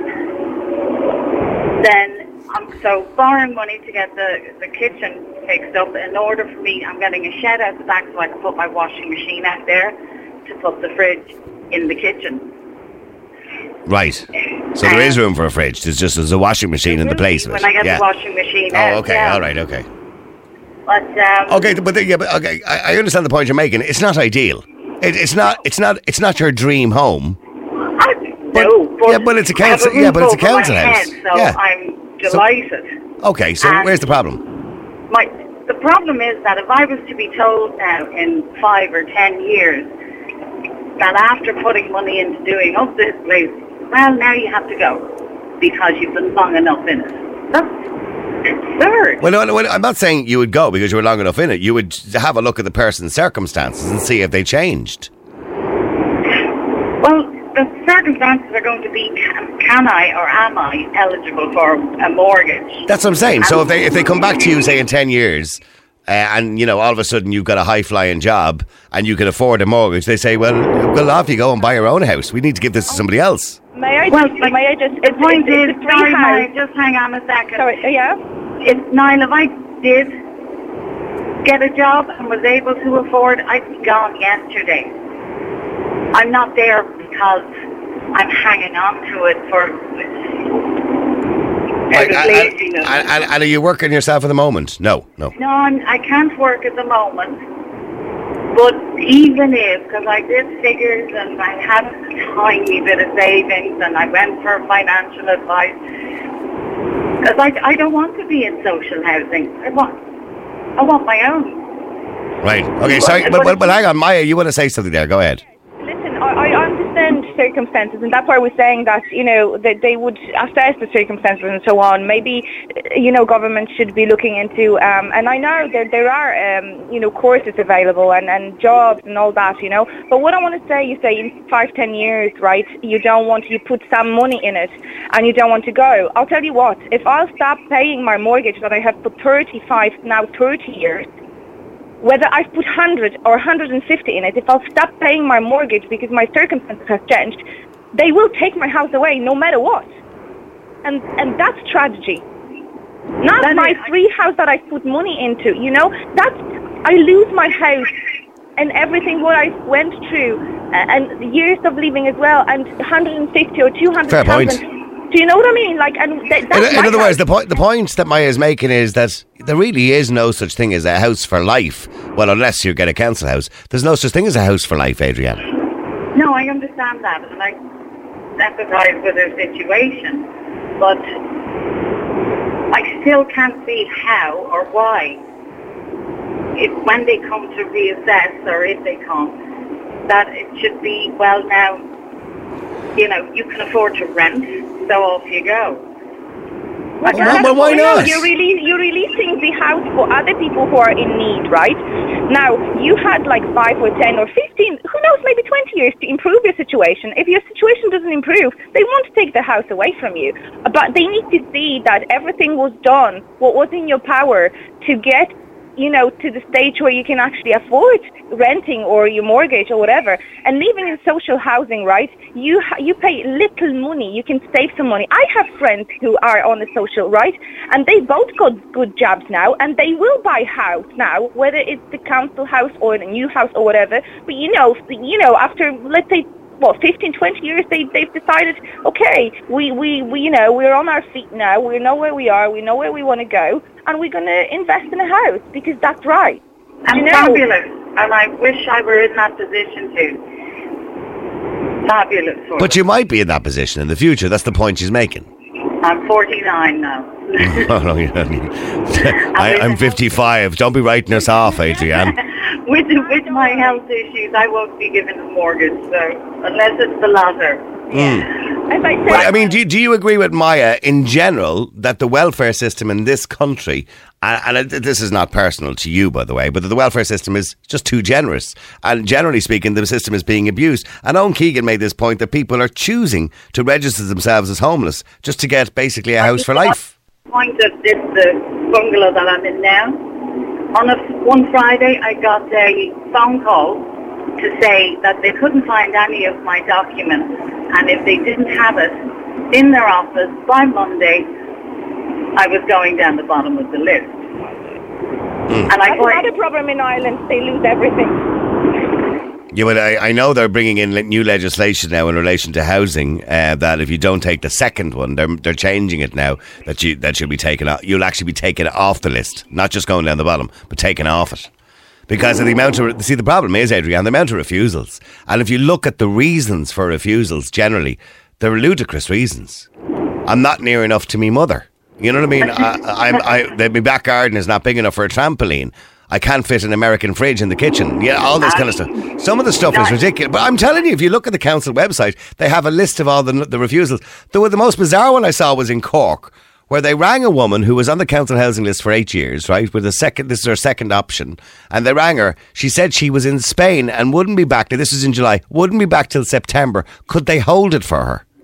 then so borrowing money to get the kitchen fixed up. In order for me, I'm getting a shed out the back so I can put my washing machine out there to put the fridge in the kitchen. Right. So there is room for a fridge. There's a washing machine in the place of it. When I get the washing machine out. Oh, okay. Yeah. All right. Okay. But I understand the point you're making. It's not ideal. It's not your dream home. But it's a council. Yeah, but it's a council house. So I'm delighted. Okay. So where's the problem? The problem is that if I was to be told now in 5 or 10 years that after putting money into doing up this place, well, now you have to go because you've been long enough in it. That's absurd. Well, I'm not saying you would go because you were long enough in it. You would have a look at the person's circumstances and see if they changed. Well, the circumstances are going to be, can I or am I eligible for a mortgage? That's what I'm saying. So if they come back to you, say, in 10 years, and, all of a sudden you've got a high-flying job and you can afford a mortgage, they say, well, off you go and buy your own house. We need to give this to somebody else. May I just... The point is, just hang on a second. Sorry, yeah? Niall, if I did get a job and was able to afford, I'd be gone yesterday. I'm not there because I'm hanging on to it for... And are you working yourself at the moment? No. No, I can't work at the moment. But even if, because I did figures and I had a tiny bit of savings and I went for financial advice, because I don't want to be in social housing. I want my own. Right. Okay, sorry. But hang on, Maya, you want to say something there. Go ahead. Listen, I understand circumstances, and that's why we're saying that, that they would assess the circumstances and so on. Maybe, government should be looking into, and I know that there are, courses available and jobs and all that, But what I want to say, you say in 5-10 years, right, you put some money in it and you don't want to go. I'll tell you what, if I'll stop paying my mortgage that I have for 30 years, whether I've put 100 or 150 in it, if I'll stop paying my mortgage because my circumstances have changed, they will take my house away no matter what. And that's tragedy. Not my free house that I put money into, I lose my house and everything what I went through and years of living as well, and 150 or 200,000 Do you know what I mean? Like, and that's in other words, the point that Maya is making is that there really is no such thing as a house for life. Well, unless you get a council house, there's no such thing as a house for life, Adrienne. No, I understand that, and I empathise with her situation, but I still can't see how or why, when they come to reassess, or if they come, that it should be, well, now, you know, you can afford to rent, so off you go. Well, why not? You're releasing the house for other people who are in need, right? Now, you had like 5 or 10 or 15, who knows, maybe 20 years to improve your situation. If your situation doesn't improve, they want to take the house away from you. But they need to see that everything was done, what was in your power to get, you know, to the stage where you can actually afford renting or your mortgage or whatever. And living in social housing, right, you pay little money. You can save some money. I have friends who are on the social, right, and they both got good jobs now, and they will buy house now, whether it's the council house or the new house or whatever. But, you know, after, let's say, 15, 20 years, they've decided, okay, we you know, we're on our feet now, we know where we are, we know where we want to go, and we're going to invest in a house, because that's right. And fabulous, and I wish I were in that position too. Fabulous. But you might be in that position in the future, that's the point she's making. I'm 49 now. Oh, no, I'm 55, don't be writing us off, Adrienne. With my health issues, I won't be given a mortgage, so unless it's the latter. As I said, But, I mean, do you agree with Maya in general that the welfare system in this country, and this is not personal to you, by the way, but that the welfare system is just too generous, and generally speaking, the system is being abused? And Owen Keegan made this point that people are choosing to register themselves as homeless just to get basically a house for life. The point of the bungalow that I'm in now. On one Friday, I got a phone call to say that they couldn't find any of my documents, and if they didn't have it in their office by Monday, I was going down the bottom of the list. And that's another problem in Ireland. They lose everything. Yeah, but I know they're bringing in new legislation now in relation to housing, that if you don't take the second one, they're changing it now, that you'll be taken off. You'll actually be taken off the list, not just going down the bottom, but taken off it. Because of the amount of... See, the problem is, Adrienne, the amount of refusals. And if you look at the reasons for refusals generally, they're ludicrous reasons. I'm not near enough to me mother. You know what I mean? My back garden is not big enough for a trampoline. I can't fit an American fridge in the kitchen. Yeah, all this kind of stuff. Some of the stuff is ridiculous. But I'm telling you, if you look at the council website, they have a list of all the refusals. The most bizarre one I saw was in Cork, where they rang a woman who was on the council housing list for 8 years, right? This is her second option. And they rang her. She said she was in Spain and wouldn't be back. Now, this was in July. Wouldn't be back till September. Could they hold it for her?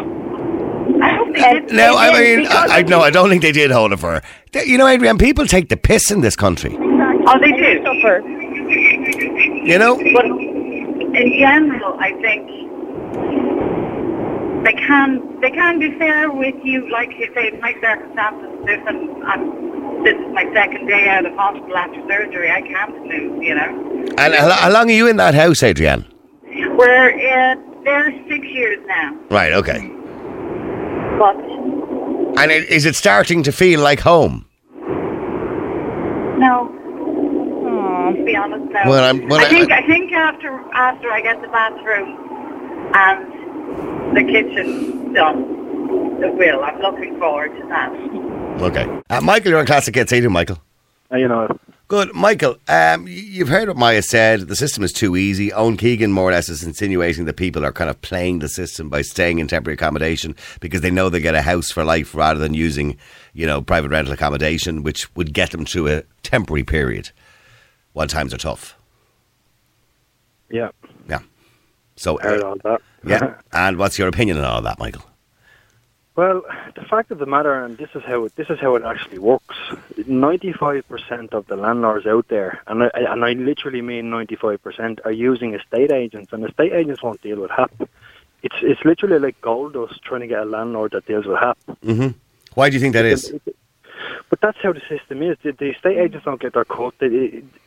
No, I mean, I don't think they did hold it for her. You know, Adrienne, people take the piss in this country. Oh, they do. You know? But in general, I think they can be fair with you. Like if they my circumstances this is my second day out of hospital after surgery. I can't move, you know. And how long are you in that house, Adrienne? We're there 6 years now. Right. Okay. But and is it starting to feel like home? No. To be honest, no. I think after I get the bathroom and the kitchen done, it will. I'm looking forward to that. Okay. Michael, you're on Classic Hits. How you doing, Michael? You know. Good. Michael, you've heard what Maya said. The system is too easy. Owen Keegan more or less is insinuating that people are kind of playing the system by staying in temporary accommodation because they know they get a house for life rather than using, you know, private rental accommodation, which would get them through a temporary period while times are tough. Yeah. Yeah. So, heard all that. Yeah. And what's your opinion on all that, Michael? Well, the fact of the matter, and this is how it actually works. 95% of the landlords out there, and I literally mean 95%, are using estate agents, and estate agents won't deal with HAP. It's literally like gold dust trying to get a landlord that deals with HAP. Mm-hmm. Why do you think that is? But that's how the system is. The estate agents don't get their cut.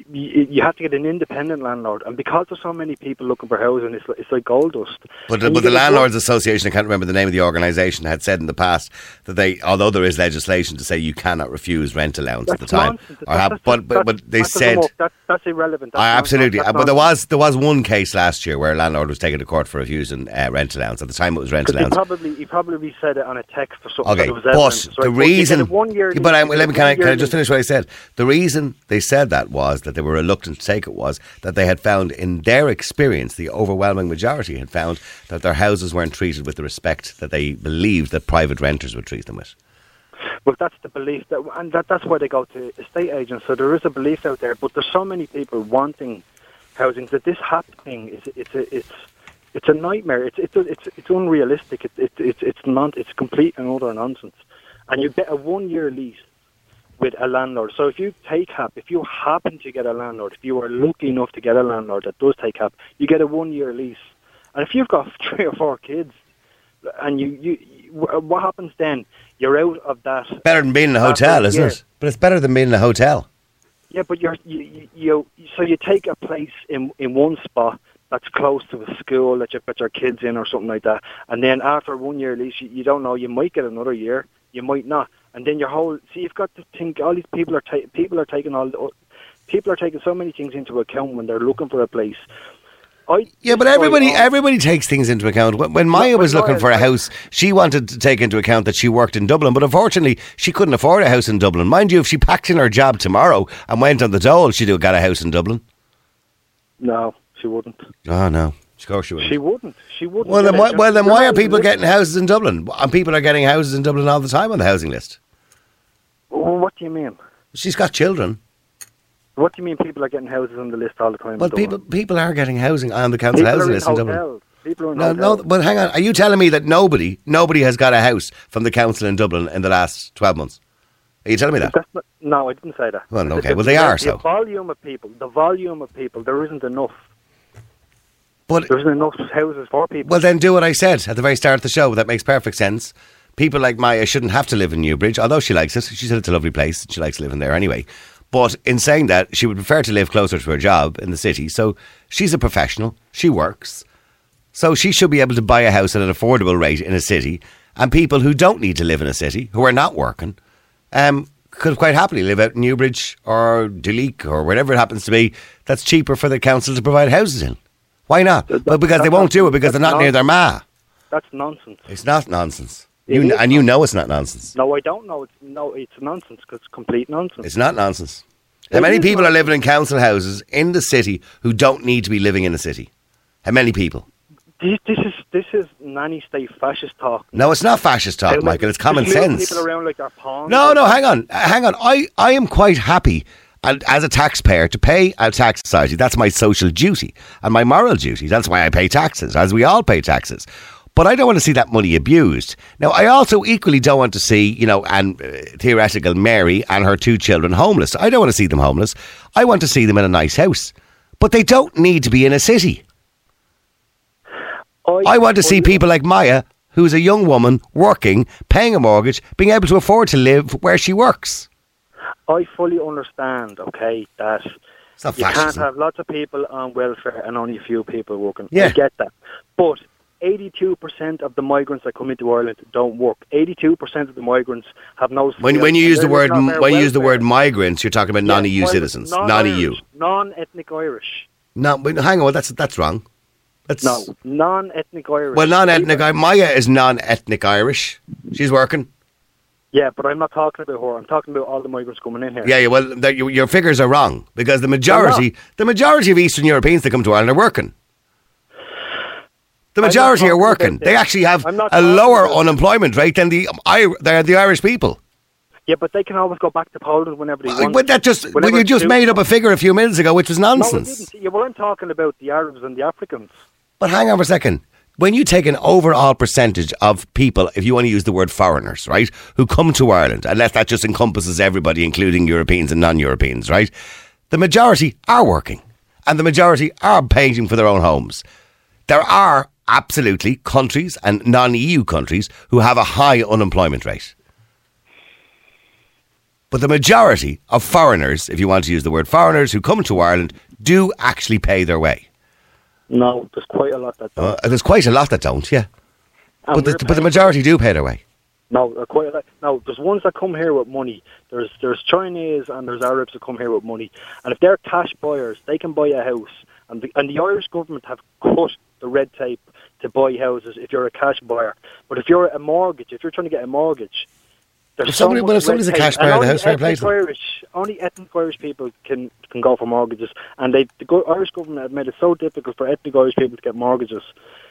you have to get an independent landlord, and because there's so many people looking for housing, it's like gold dust. But the Landlords Association, I can't remember the name of the organisation, had said in the past that although there is legislation to say you cannot refuse rent allowance at the time, but they said that's irrelevant. Absolutely. But there was one case last year where a landlord was taken to court for refusing rent allowance. At the time, it was rent allowance. He probably said it on a text or something. Okay, but the reason. Can I just finish what I said? The reason they said that was that they were reluctant to take it was that they had found, in their experience, the overwhelming majority had found that their houses weren't treated with the respect that they believed that private renters would treat them with. Well, that's the belief, that's why they go to estate agents. So there is a belief out there, but there's so many people wanting housing that this happening it's a nightmare. It's unrealistic. It's complete and utter nonsense. And you get a 1 year lease with a landlord. So if you take HAP, if you happen to get a landlord, if you are lucky enough to get a landlord that does take HAP, you get a 1 year lease. And if you've got 3 or 4 kids, and you what happens then? You're out of that. Better than being in a hotel, isn't it? But it's better than being in a hotel. Yeah, but so you take a place in one spot that's close to a school that you put your kids in or something like that, and then after 1 year lease, you don't know, you might get another year, you might not. And then you've got to think, all these people are taking so many things into account when they're looking for a place. But everybody takes things into account. When Maya was looking for a house, she wanted to take into account that she worked in Dublin, but unfortunately she couldn't afford a house in Dublin. Mind you, if she packed in her job tomorrow and went on the dole, she'd have got a house in Dublin. No, she wouldn't. Oh no. Of course she wouldn't. She wouldn't. Well, then why are people getting houses in Dublin? And people are getting houses in Dublin all the time on the housing list. Well, what do you mean? She's got children. What do you mean people are getting houses on the list all the time? Well, people are getting housing on the council housing list in Dublin. People are in hotels. No, but hang on. Are you telling me that nobody has got a house from the council in Dublin in the last 12 months? Are you telling me that? No, I didn't say that. Well, okay. Well, they are so. The volume of people, there isn't enough. But there isn't enough houses for people. Well, then do what I said at the very start of the show. That makes perfect sense. People like Maya shouldn't have to live in Newbridge, although she likes it. She said it's a lovely place. She likes living there anyway. But in saying that, she would prefer to live closer to her job in the city. So she's a professional. She works. So she should be able to buy a house at an affordable rate in a city. And people who don't need to live in a city, who are not working, could quite happily live out in Newbridge or Duleek or wherever it happens to be. That's cheaper for the council to provide houses in. Why not? Because they won't do it because they're not near their ma. That's nonsense. It's not nonsense. You know it's not nonsense. No, I don't know. It's nonsense because it's complete nonsense. It's not nonsense. How many people are living in council houses in the city who don't need to be living in the city? How many people? This is nanny state fascist talk. No, it's not fascist talk, Michael. It's common sense. People around like they're pawns. No, hang on. I am quite happy as a taxpayer to pay a tax society. That's my social duty and my moral duty. That's why I pay taxes, as we all pay taxes. But I don't want to see that money abused. Now, I also equally don't want to see, theoretical Mary and her 2 children homeless. I don't want to see them homeless. I want to see them in a nice house. But they don't need to be in a city. I want to see people like Maya, who's a young woman, working, paying a mortgage, being able to afford to live where she works. I fully understand, okay, that you can't have lots of people on welfare and only a few people working. Yeah. I get that. But 82% of the migrants that come into Ireland don't work. 82% of the migrants have no skills. When you use the word migrants, you're talking about non-EU citizens, non-EU, non-ethnic Irish. No, hang on, that's wrong. Non-ethnic Irish. Well, non-ethnic. Maya is non-ethnic Irish. She's working. Yeah, but I'm not talking about her. I'm talking about all the migrants coming in here. Yeah. Well, your figures are wrong because the majority of Eastern Europeans that come to Ireland are working. The majority are working. They actually have a lower unemployment rate than the Irish people. Yeah, but they can always go back to Poland whenever they want. But you just made up a figure a few minutes ago, which was nonsense. No, you weren't talking about the Arabs and the Africans. But hang on for a second. When you take an overall percentage of people, if you want to use the word foreigners, right, who come to Ireland, unless that just encompasses everybody, including Europeans and non-Europeans, right, the majority are working and the majority are paying for their own homes. There are absolutely countries and non-EU countries who have a high unemployment rate. But the majority of foreigners, if you want to use the word foreigners, who come to Ireland, do actually pay their way. No, there's quite a lot that don't. There's quite a lot that don't, yeah. And But the majority do pay their way. No, quite a lot. No, there's ones that come here with money. There's Chinese and there's Arabs that come here with money. And if they're cash buyers, they can buy a house. And the Irish government have cut the red tape to buy houses if you're a cash buyer. But if you're a mortgage, if you're trying to get a mortgage, there's If somebody's a cash buyer, the house fair play to them. Only ethnic Irish people can go for mortgages. And the Irish government have made it so difficult for ethnic Irish people to get mortgages.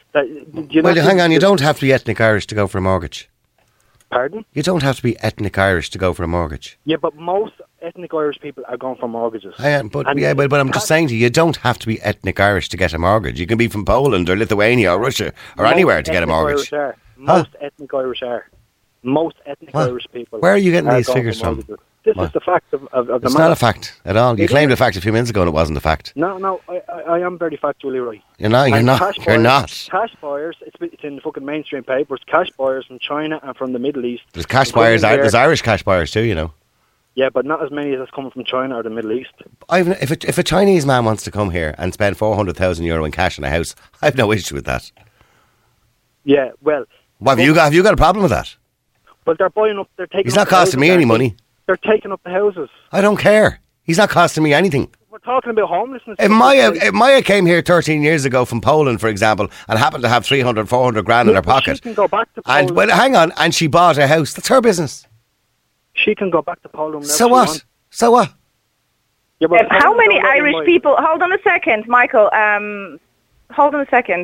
Hang on, you don't have to be ethnic Irish to go for a mortgage. Pardon? You don't have to be ethnic Irish to go for a mortgage. Yeah, but most ethnic Irish people are going for mortgages. But I'm just saying to you, you don't have to be ethnic Irish to get a mortgage. You can be from Poland or Lithuania or Russia or anywhere to get a mortgage. Most ethnic Irish are. Most ethnic Irish people. Where are you getting these figures from? This is the fact of the matter. It's not a fact at all. You claimed a fact a few minutes ago and it wasn't a fact. No, I am very factually right. You're not. You're not. Cash buyers, it's in the fucking mainstream papers, cash buyers from China and from the Middle East. There's cash buyers, there's Irish cash buyers too, you know. Yeah, but not as many as coming from China or the Middle East. If a Chinese man wants to come here and spend €400,000 in cash on a house, I have no issue with that. Yeah, well... Have you got a problem with that? Well, they're buying up... He's not costing me any money. They're taking up the houses. I don't care. He's not costing me anything. We're talking about homelessness. If Maya came here 13 years ago from Poland, for example, and happened to have 300, 400 grand in her pocket, she can go back to Poland. And she bought a house, that's her business. She can go back to Poland. So what? So what? Yeah, how many Irish people? Hold on a second, Michael. Hold on a second.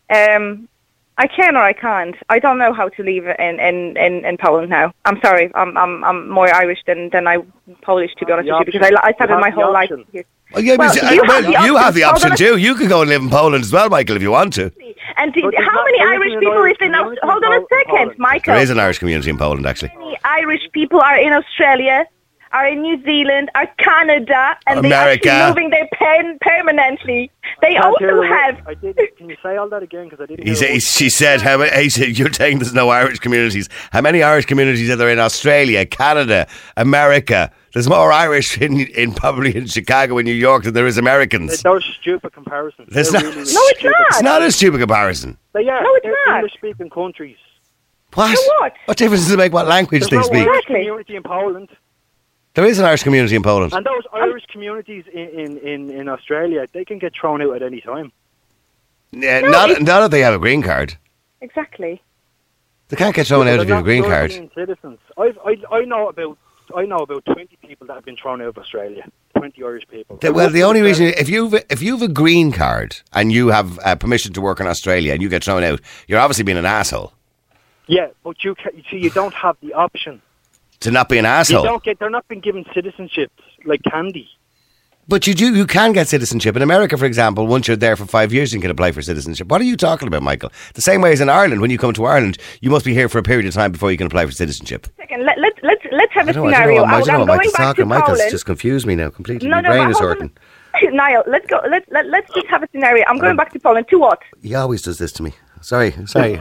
I can or I can't. I don't know how to leave in Poland now. I'm sorry. I'm more Irish than I'm Polish, to be honest with you, because I started my whole life here. You have the option too. You could go and live in Poland as well, Michael, if you want to. And how many Irish people is in Australia? Hold on a second, Michael. There is an Irish community in Poland, actually. How many Irish people are in Australia, are in New Zealand, are Canada, and America. They're actually moving their pen permanently. They also have... Can you say all that again? Because I didn't She said, you're saying there's no Irish communities. How many Irish communities are there in Australia, Canada, America? There's more Irish in probably in Chicago and New York than there is Americans. Those stupid comparisons. No, it's not. It's not a stupid comparison. They are. No, it's not. English-speaking countries. What? So what? What difference does it make what language they speak? There's no Irish community in Poland. There is an Irish community in Poland. And those Irish communities in Australia, they can get thrown out at any time. Yeah, not if they have a green card. Exactly. They can't get thrown out if you have a green card. Citizens. I know about 20 people that have been thrown out of Australia. 20 Irish people. The only reason, if you've a green card and you have permission to work in Australia and you get thrown out, you're obviously being an asshole. Yeah, but you don't have the option to not be an asshole. They're not being given citizenship like candy. But you can get citizenship. In America, for example, once you're there for 5 years, you can apply for citizenship. What are you talking about, Michael? The same way as in Ireland, when you come to Ireland, you must be here for a period of time before you can apply for citizenship. Second, let's have a scenario. I don't know what Michael's talking. Michael's just confused me now completely. My brain is hurting. Niall, let's go. Let's just have a scenario. I'm going back to Poland. To what? He always does this to me. Sorry. Sorry,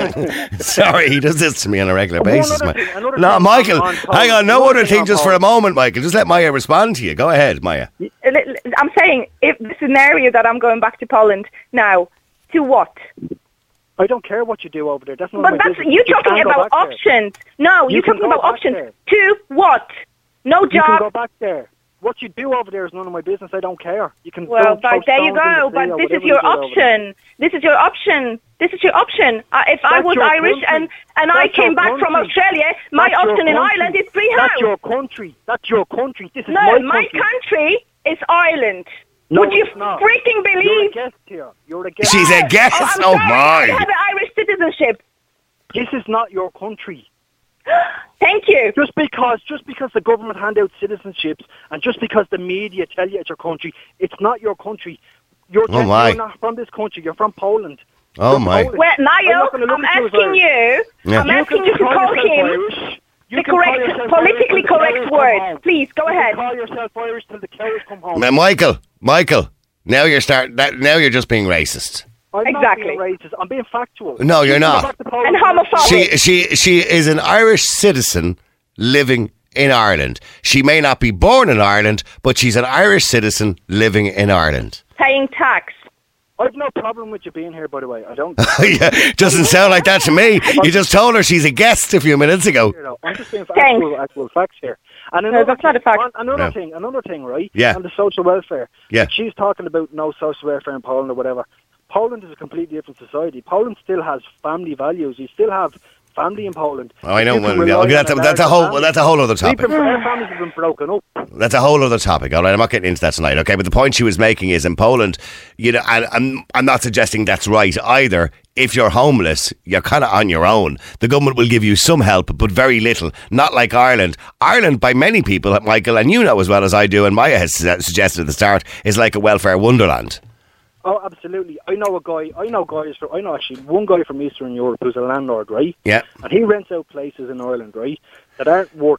he does this to me on a regular basis. No, Michael, hang on. No other thing, just for a moment, Michael. Just let Maya respond to you. Go ahead, Maya. I'm saying, if the scenario that I'm going back to Poland now, to what? I don't care what you do over there. That's not but that's you talking about options. No, you're talking about options. To what? No job. You can go back there. What you do over there is none of my business. I don't care. You can. Well, but there you go. But this is your option. This is your option. This is your option. If I was Irish and I came back from Australia, my option in Ireland is free house. That's your country. That's your country. This is my country is Ireland. No, would you freaking believe? You're a guest here. You're a guest. She's a guest. Oh my! I have an Irish citizenship. This is not your country. Thank you. Just because the government hand out citizenships and just because the media tell you it's your country, it's not your country. You're not from this country. You're from Poland. Oh my! Well, Niall, I'm asking you. Yeah. I'm asking you to call him the correct, politically correct word. Please go ahead. Call yourself Irish till the cows come home. Michael. Now you're just being racist. I'm not being racist. I'm being factual. No, you're not. And homophobic. She is an Irish citizen living in Ireland. She may not be born in Ireland, but she's an Irish citizen living in Ireland. Paying tax. I've no problem with you being here, by the way. I don't. Yeah, doesn't sound like that to me. You just told her she's a guest a few minutes ago. I'm just saying Thanks. actual facts here. And No, that's not a fact. Another thing, right? Yeah. On the social welfare. Yeah. She's talking about no social welfare in Poland or whatever. Poland is a completely different society. Poland still has family values. You still have family in Poland. Oh, I know. You can Well, rely okay, on that's a whole. family. That's a whole other topic. Our families have been broken up. That's a whole other topic. All right, I'm not getting into that tonight. Okay, but the point she was making is in Poland, you know, and I'm not suggesting that's right either. If you're homeless, you're kind of on your own. The government will give you some help, but very little. Not like Ireland. Ireland, by many people, Michael, and you know as well as I do, and Maya has suggested at the start, is like a welfare wonderland. Oh, absolutely. I know actually one guy from Eastern Europe who's a landlord, right? Yeah. And he rents out places in Ireland, right, that aren't worth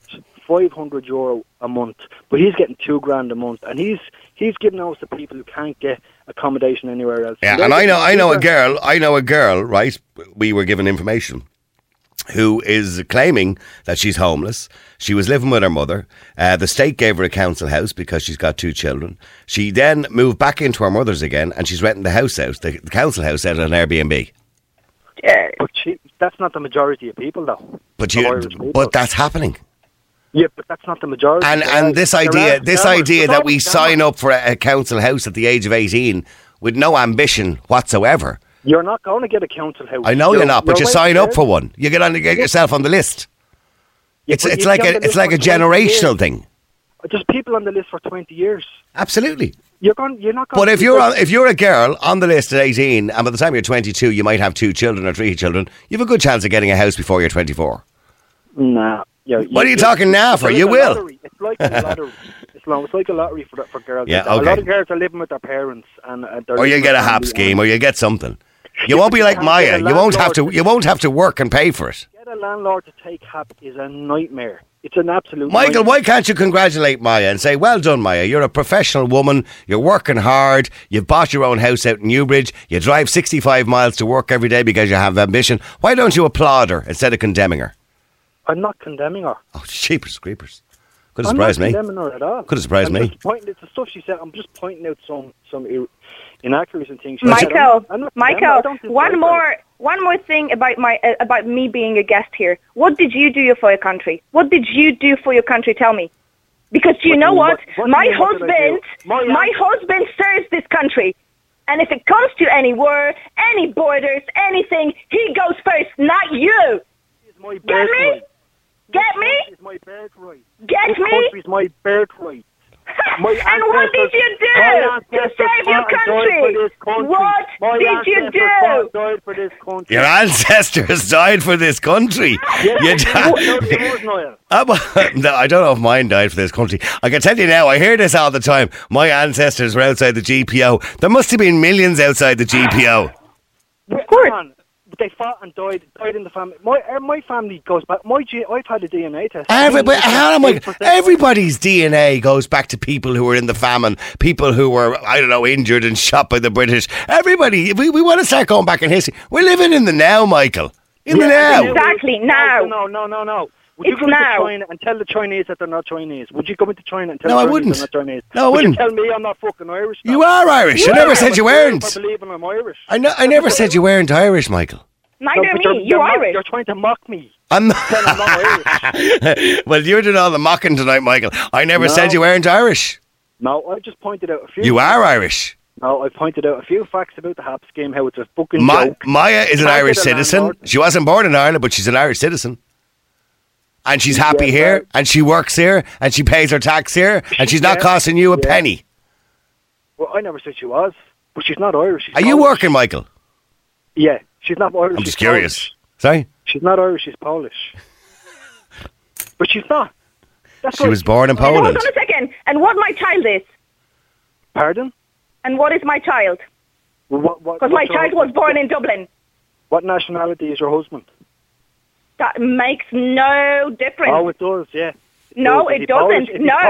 €500 a month, but he's getting $2,000 a month, and he's giving those to people who can't get accommodation anywhere else. Yeah, and I know a girl, right? We were given information, who is claiming that she's homeless. She was living with her mother. The state gave her a council house because she's got 2 children. She then moved back into her mother's again, and she's renting the house out, the council house out on Airbnb. But that's not the majority of people, though. But that's happening. Yeah, but that's not the majority. And this idea that we sign up for a council house at the age of 18 with no ambition whatsoever. You're not going to get a council house. I know you're not, but you sign up for one. You get yourself on the list. Yeah, It's like a generational thing. Just people on the list for 20 years. Absolutely. You're not going. But if you're a girl on the list at 18, and by the time you're 22, you might have 2 children or 3 children, you have a good chance of getting a house before you're 24. Nah. What are you talking now for? You will. It's like a lottery. It's like a lottery for girls. Yeah, A okay. lot of girls are living with their parents, and Or you get a HAP scheme, or you get something. You won't be like Maya. You won't have to work and pay for it. Get a landlord to take HAP is a nightmare. It's an absolute Michael, nightmare. why can't you congratulate Maya and say, well done, Maya, you're a professional woman, you're working hard, you've bought your own house out in Newbridge, you drive 65 miles to work every day because you have ambition. Why don't you applaud her instead of condemning her? I'm not condemning her. Oh, jeepers creepers. Could have I'm surprised not me. condemning her at all. Could have surprised me. It's the stuff she said. I'm just pointing out some inaccuracies and things. Michael, Michael, one more thing about me being a guest here. What did you do for your country? What did you do for your country? Tell me. Because you know what? My husband serves this country. And if it comes to any war, any borders, anything, he goes first, not you. Get me? Get me? It's my birthright. Get this me? country's my birthright. And what did you do to save your country? What did you do? Died for this country. Your ancestors died for this country. Noel. I don't know if mine died for this country. I can tell you now, I hear this all the time. My ancestors were outside the GPO. There must have been millions outside the GPO. Of course. They fought and died in the family. My family goes back. I've had a DNA test. Everybody's DNA goes back to people who were in the famine, people who were, I don't know, injured and shot by the British. Everybody, we want to start going back in history. We're living in the now, Michael. The now. Exactly, now. No. Would you go into China and tell the Chinese that they're not Chinese? Would you go into China and tell the Chinese they're not Chinese? No, I wouldn't. You tell me I'm not fucking Irish? You are Irish. I never said you weren't. I believe I'm Irish. I never said you weren't Irish, Michael. Neither me. You're Irish. You're trying to mock me. I'm not. I'm not Irish. Well, you're doing all the mocking tonight, Michael. I never said you weren't Irish. No, I just pointed out a few. You are Irish. No, I pointed out a few facts about the HAP scheme, how it's a fucking joke. Maya is an Irish citizen. She wasn't born in Ireland, but she's an Irish citizen. And she's happy here, and she works here, and she pays her tax here, and she's not costing you a penny. Well, I never said she was, but she's not Irish. Are you working, Michael? Yeah, she's not Irish. I'm just curious. Sorry? She's not Irish, she's Polish. But she's not. She was born in Poland. Hold on a second. And what my child is? Pardon? And what is my child? Because my child was born in Dublin. What nationality is your husband? That makes no difference. Oh, it does, yeah. No, it doesn't.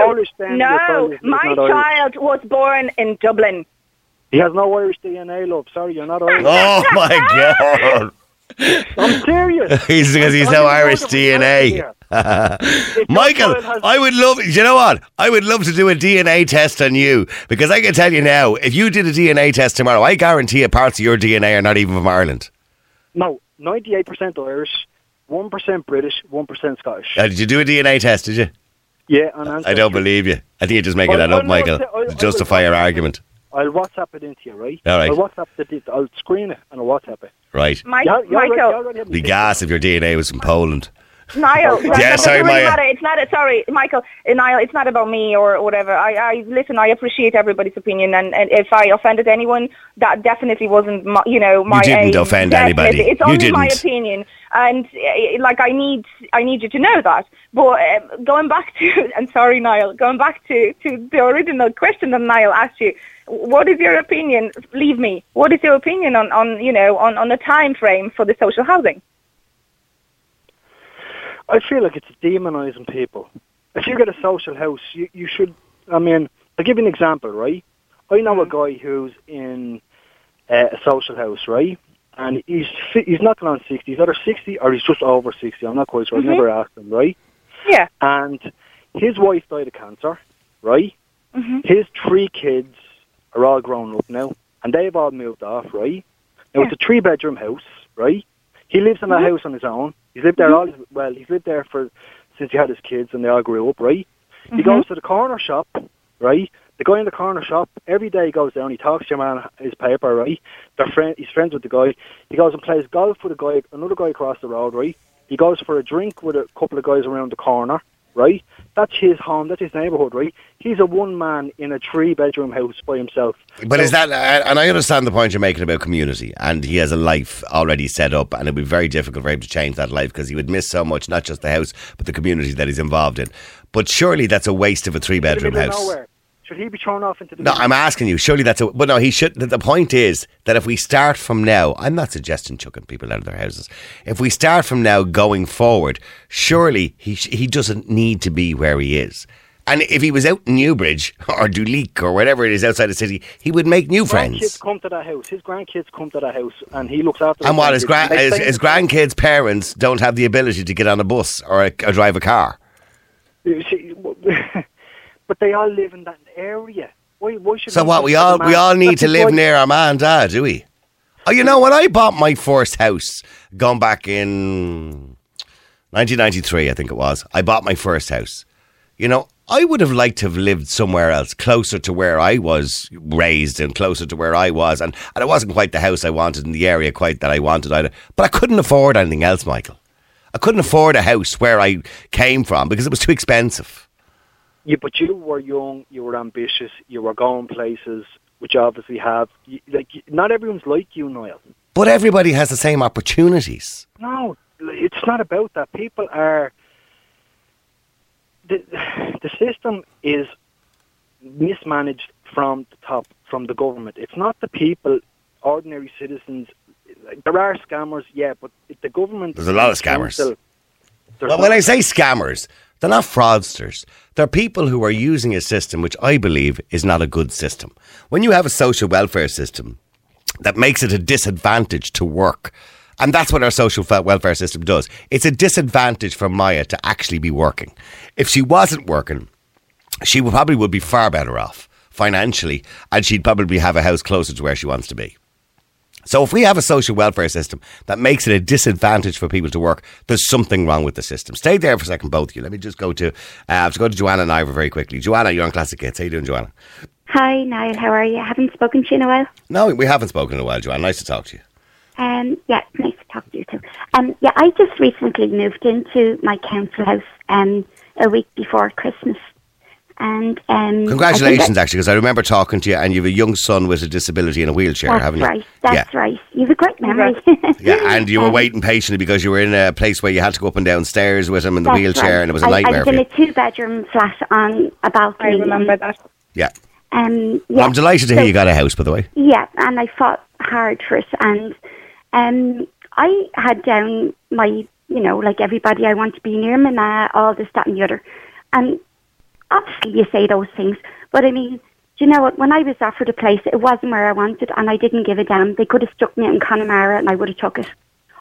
No, my child was born in Dublin. He has no Irish DNA, love. Sorry, you're not Irish. Oh, my God. I'm serious. He's no Irish DNA. Michael, I would love. You know what? I would love to do a DNA test on you, because I can tell you now, if you did a DNA test tomorrow, I guarantee you parts of your DNA are not even from Ireland. No, 98% Irish, 1% British, 1% Scottish. Did you do a DNA test? Did you? Yeah, and I don't believe you. I think you're just making that up, Michael, to justify your argument. I'll WhatsApp it into you, right? All right. I'll WhatsApp it. I'll screen it and I'll WhatsApp it. Right. Michael. The gas if your DNA was from Poland. Niall, yeah, sorry, Maya. It's not. Sorry, Michael. Niall, it's not about me or whatever. I listen. I appreciate everybody's opinion, and if I offended anyone, that definitely wasn't my. You didn't offend anybody. It's only my opinion, and I need you to know that. But going back to, and sorry, Niall, going back to the original question that Niall asked you. What is your opinion? Leave me. What is your opinion on a time frame for the social housing? I feel like it's demonising people. If you get a social house, you should. I mean, I'll give you an example, right? I know a guy who's in a social house, right? And he's knocking on 60. He's either 60 or he's just over 60. I'm not quite sure. I've never asked him, right? Yeah. And his wife died of cancer, right? Mm-hmm. His 3 kids are all grown up now, and they've all moved off, right? Now, it's a 3-bedroom house, right? He lives in a house on his own. He's lived there he's lived there since he had his kids and they all grew up, right? He goes to the corner shop, right? The guy in the corner shop, every day he goes down, he talks to your man, his paper, right? He's friends with the guy. He goes and plays golf with another guy across the road, right? He goes for a drink with a couple of guys around the corner, right? That's his home, that's his neighbourhood, right? He's a one man in a 3-bedroom house by himself. But is that, and I understand the point you're making about community, and he has a life already set up, and it'd be very difficult for him to change that life because he would miss so much, not just the house, but the community that he's involved in. But surely that's a waste of a 3-bedroom house. Nowhere. Should he be thrown off into the... No, I'm asking you, surely that's but no, he should. The point is that if we start from now, I'm not suggesting chucking people out of their houses. If we start from now going forward, surely he doesn't need to be where he is. And if he was out in Newbridge or Duleek or whatever it is outside the city, he would make new friends. His grandkids come to that house. His grandkids come to that house, and he looks after them. And what, his grandkids' parents don't have the ability to get on a bus or drive a car? But they all live in that area. Why should so what? We all need to live near our man and dad, do we? Oh, when I bought my first house, going back in 1993, I think it was, I bought my first house. I would have liked to have lived somewhere else, closer to where I was raised and closer to where I was. And it wasn't quite the house I wanted in the area quite that I wanted either. But I couldn't afford anything else, Michael. I couldn't afford a house where I came from because it was too expensive. Yeah, but you were young, you were ambitious, you were going places, which you obviously have. Not everyone's like you, Niall. But everybody has the same opportunities. No, it's not about that. People are... The system is mismanaged from the top, from the government. It's not the people, ordinary citizens. There are scammers, yeah, but the government... There's a lot of scammers. Well, when I say scammers, they're not fraudsters. They're people who are using a system which I believe is not a good system. When you have a social welfare system that makes it a disadvantage to work, and that's what our social welfare system does. It's a disadvantage for Maya to actually be working. If she wasn't working, she would be far better off financially, and she'd probably have a house closer to where she wants to be. So if we have a social welfare system that makes it a disadvantage for people to work, there's something wrong with the system. Stay there for a second, both of you. Let me just go to Joanna and Ivor very quickly. Joanna, you're on Classic Hits. How you doing, Joanna? Hi, Niall. How are you? I haven't spoken to you in a while. No, we haven't spoken in a while, Joanna. Nice to talk to you. Yeah, nice to talk to you too. I just recently moved into my council house a week before Christmas. And congratulations, actually, because I remember talking to you, and you have a young son with a disability in a wheelchair, haven't you? That's right. You have a great memory. Yeah, and you were waiting patiently because you were in a place where you had to go up and down stairs with him in the wheelchair, and it was a nightmare. I was in a 2-bedroom flat on a balcony. I remember that. Yeah. I'm delighted to hear you got a house, by the way. Yeah, and I fought hard for it, and I had down my, like everybody, I want to be near my ma, all this, that and the other. And obviously you say those things, but I mean, do you know what, when I was offered a place, it wasn't where I wanted, and I didn't give a damn. They could have stuck me in Connemara and I would have took it.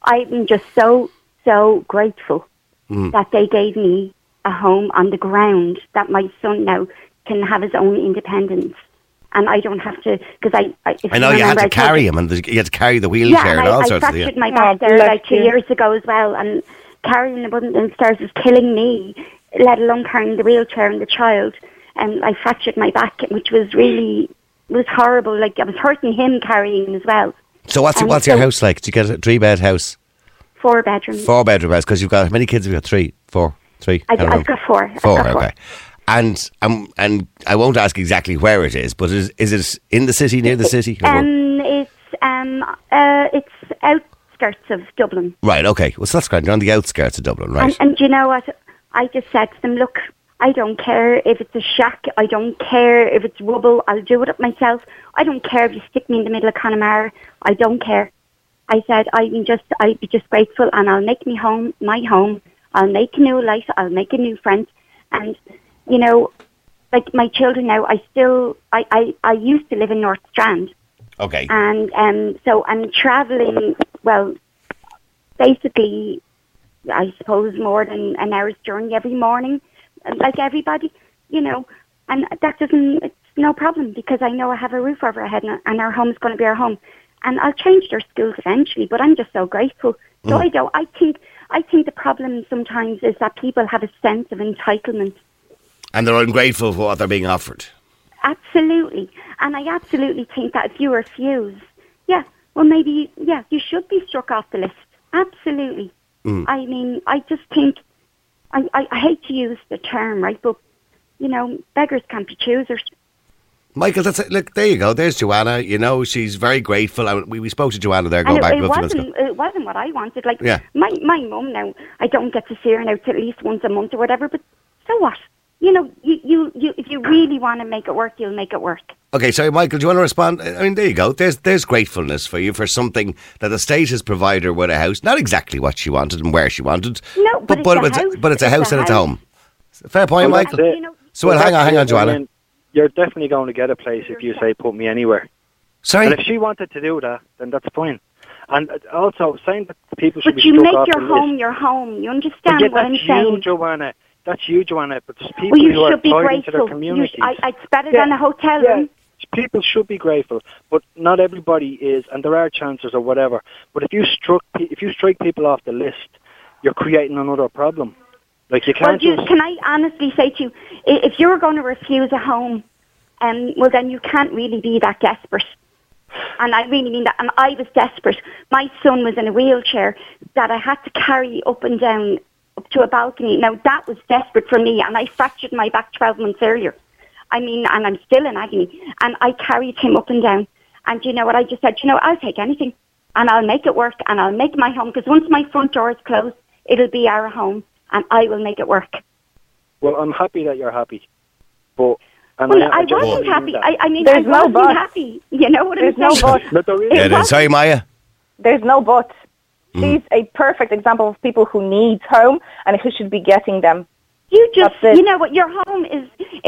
I'm just so grateful that they gave me a home on the ground, that my son now can have his own independence. And I don't have to, because I know you had to carry him, and you had to carry the wheelchair and all sorts of things. I fractured my back there like 2 years ago as well, and carrying him downstairs was killing me, let alone carrying the wheelchair and the child. And I fractured my back, which was horrible. Like, I was hurting him carrying him as well. So what's your house like? Did you get a 3-bed house? 4 bedrooms. 4-bedroom house, because you've got, how many kids have you got? 3? 4? 3? I've got 4. 4, okay. And I won't ask exactly where it is, but is it in the city, near the city? It's outskirts of Dublin. Right, okay. Well, so that's great. You're on the outskirts of Dublin, right? And you know what? I just said to them, look, I don't care if it's a shack. I don't care if it's rubble. I'll do it up myself. I don't care if you stick me in the middle of Connemara. I don't care. I said, I'd be just grateful, and I'll make my home. I'll make a new life. I'll make a new friend. And, you know, like my children now, I used to live in North Strand. Okay. And so I'm travelling, well, basically, I suppose more than an hour's journey every morning, like everybody, you know, and it's no problem, because I know I have a roof over our head, and our home's going to be our home. And I'll change their schools eventually, but I'm just so grateful. So I think the problem sometimes is that people have a sense of entitlement. And they're ungrateful for what they're being offered. Absolutely. And I absolutely think that if you refuse, maybe you should be struck off the list. Absolutely. I mean, I just think, I hate to use the term, right, but, you know, beggars can't be choosers. Michael, look, there you go. There's Joanna. You know, she's very grateful. We spoke to Joanna there going back a few months ago. It wasn't what I wanted. Like, my mum now, I don't get to see her now till at least once a month or whatever, but so what? You know, you if you really want to make it work, you'll make it work. Okay, sorry, Michael, do you want to respond? I mean, there you go. There's gratefulness for you for something that the state has provided her with a house. Not exactly what she wanted and where she wanted. No, but it's a house and it's a home. Fair point, Michael. So hang on, Joanna. You're definitely going to get a place if you say put me anywhere. Sorry? And if she wanted to do that, then that's fine. And also, saying that people should be struck off the list. But you make your home. You understand what I'm saying? That's you, Joanna. But there's people who are tied into their communities. It's better than a hotel room. People should be grateful, but not everybody is, and there are chances or whatever. But if you strike people off the list, you're creating another problem. Like you can't. Can I honestly say to you, if you're going to refuse a home, well then you can't really be that desperate. And I really mean that. And I was desperate. My son was in a wheelchair that I had to carry up and down up to a balcony. Now that was desperate for me, and I fractured my back 12 months earlier. I mean, and I'm still in agony. And I carried him up and down. And you know what? I just said, I'll take anything, and I'll make it work, and I'll make my home, because once my front door is closed, it'll be our home. And I will make it work. Well, I'm happy that you're happy. But I wasn't happy. I mean, I wasn't happy. You know what I'm saying? Sorry, Maya. There's no but. She's a perfect example of people who need home and who should be getting them. You know what, your home is,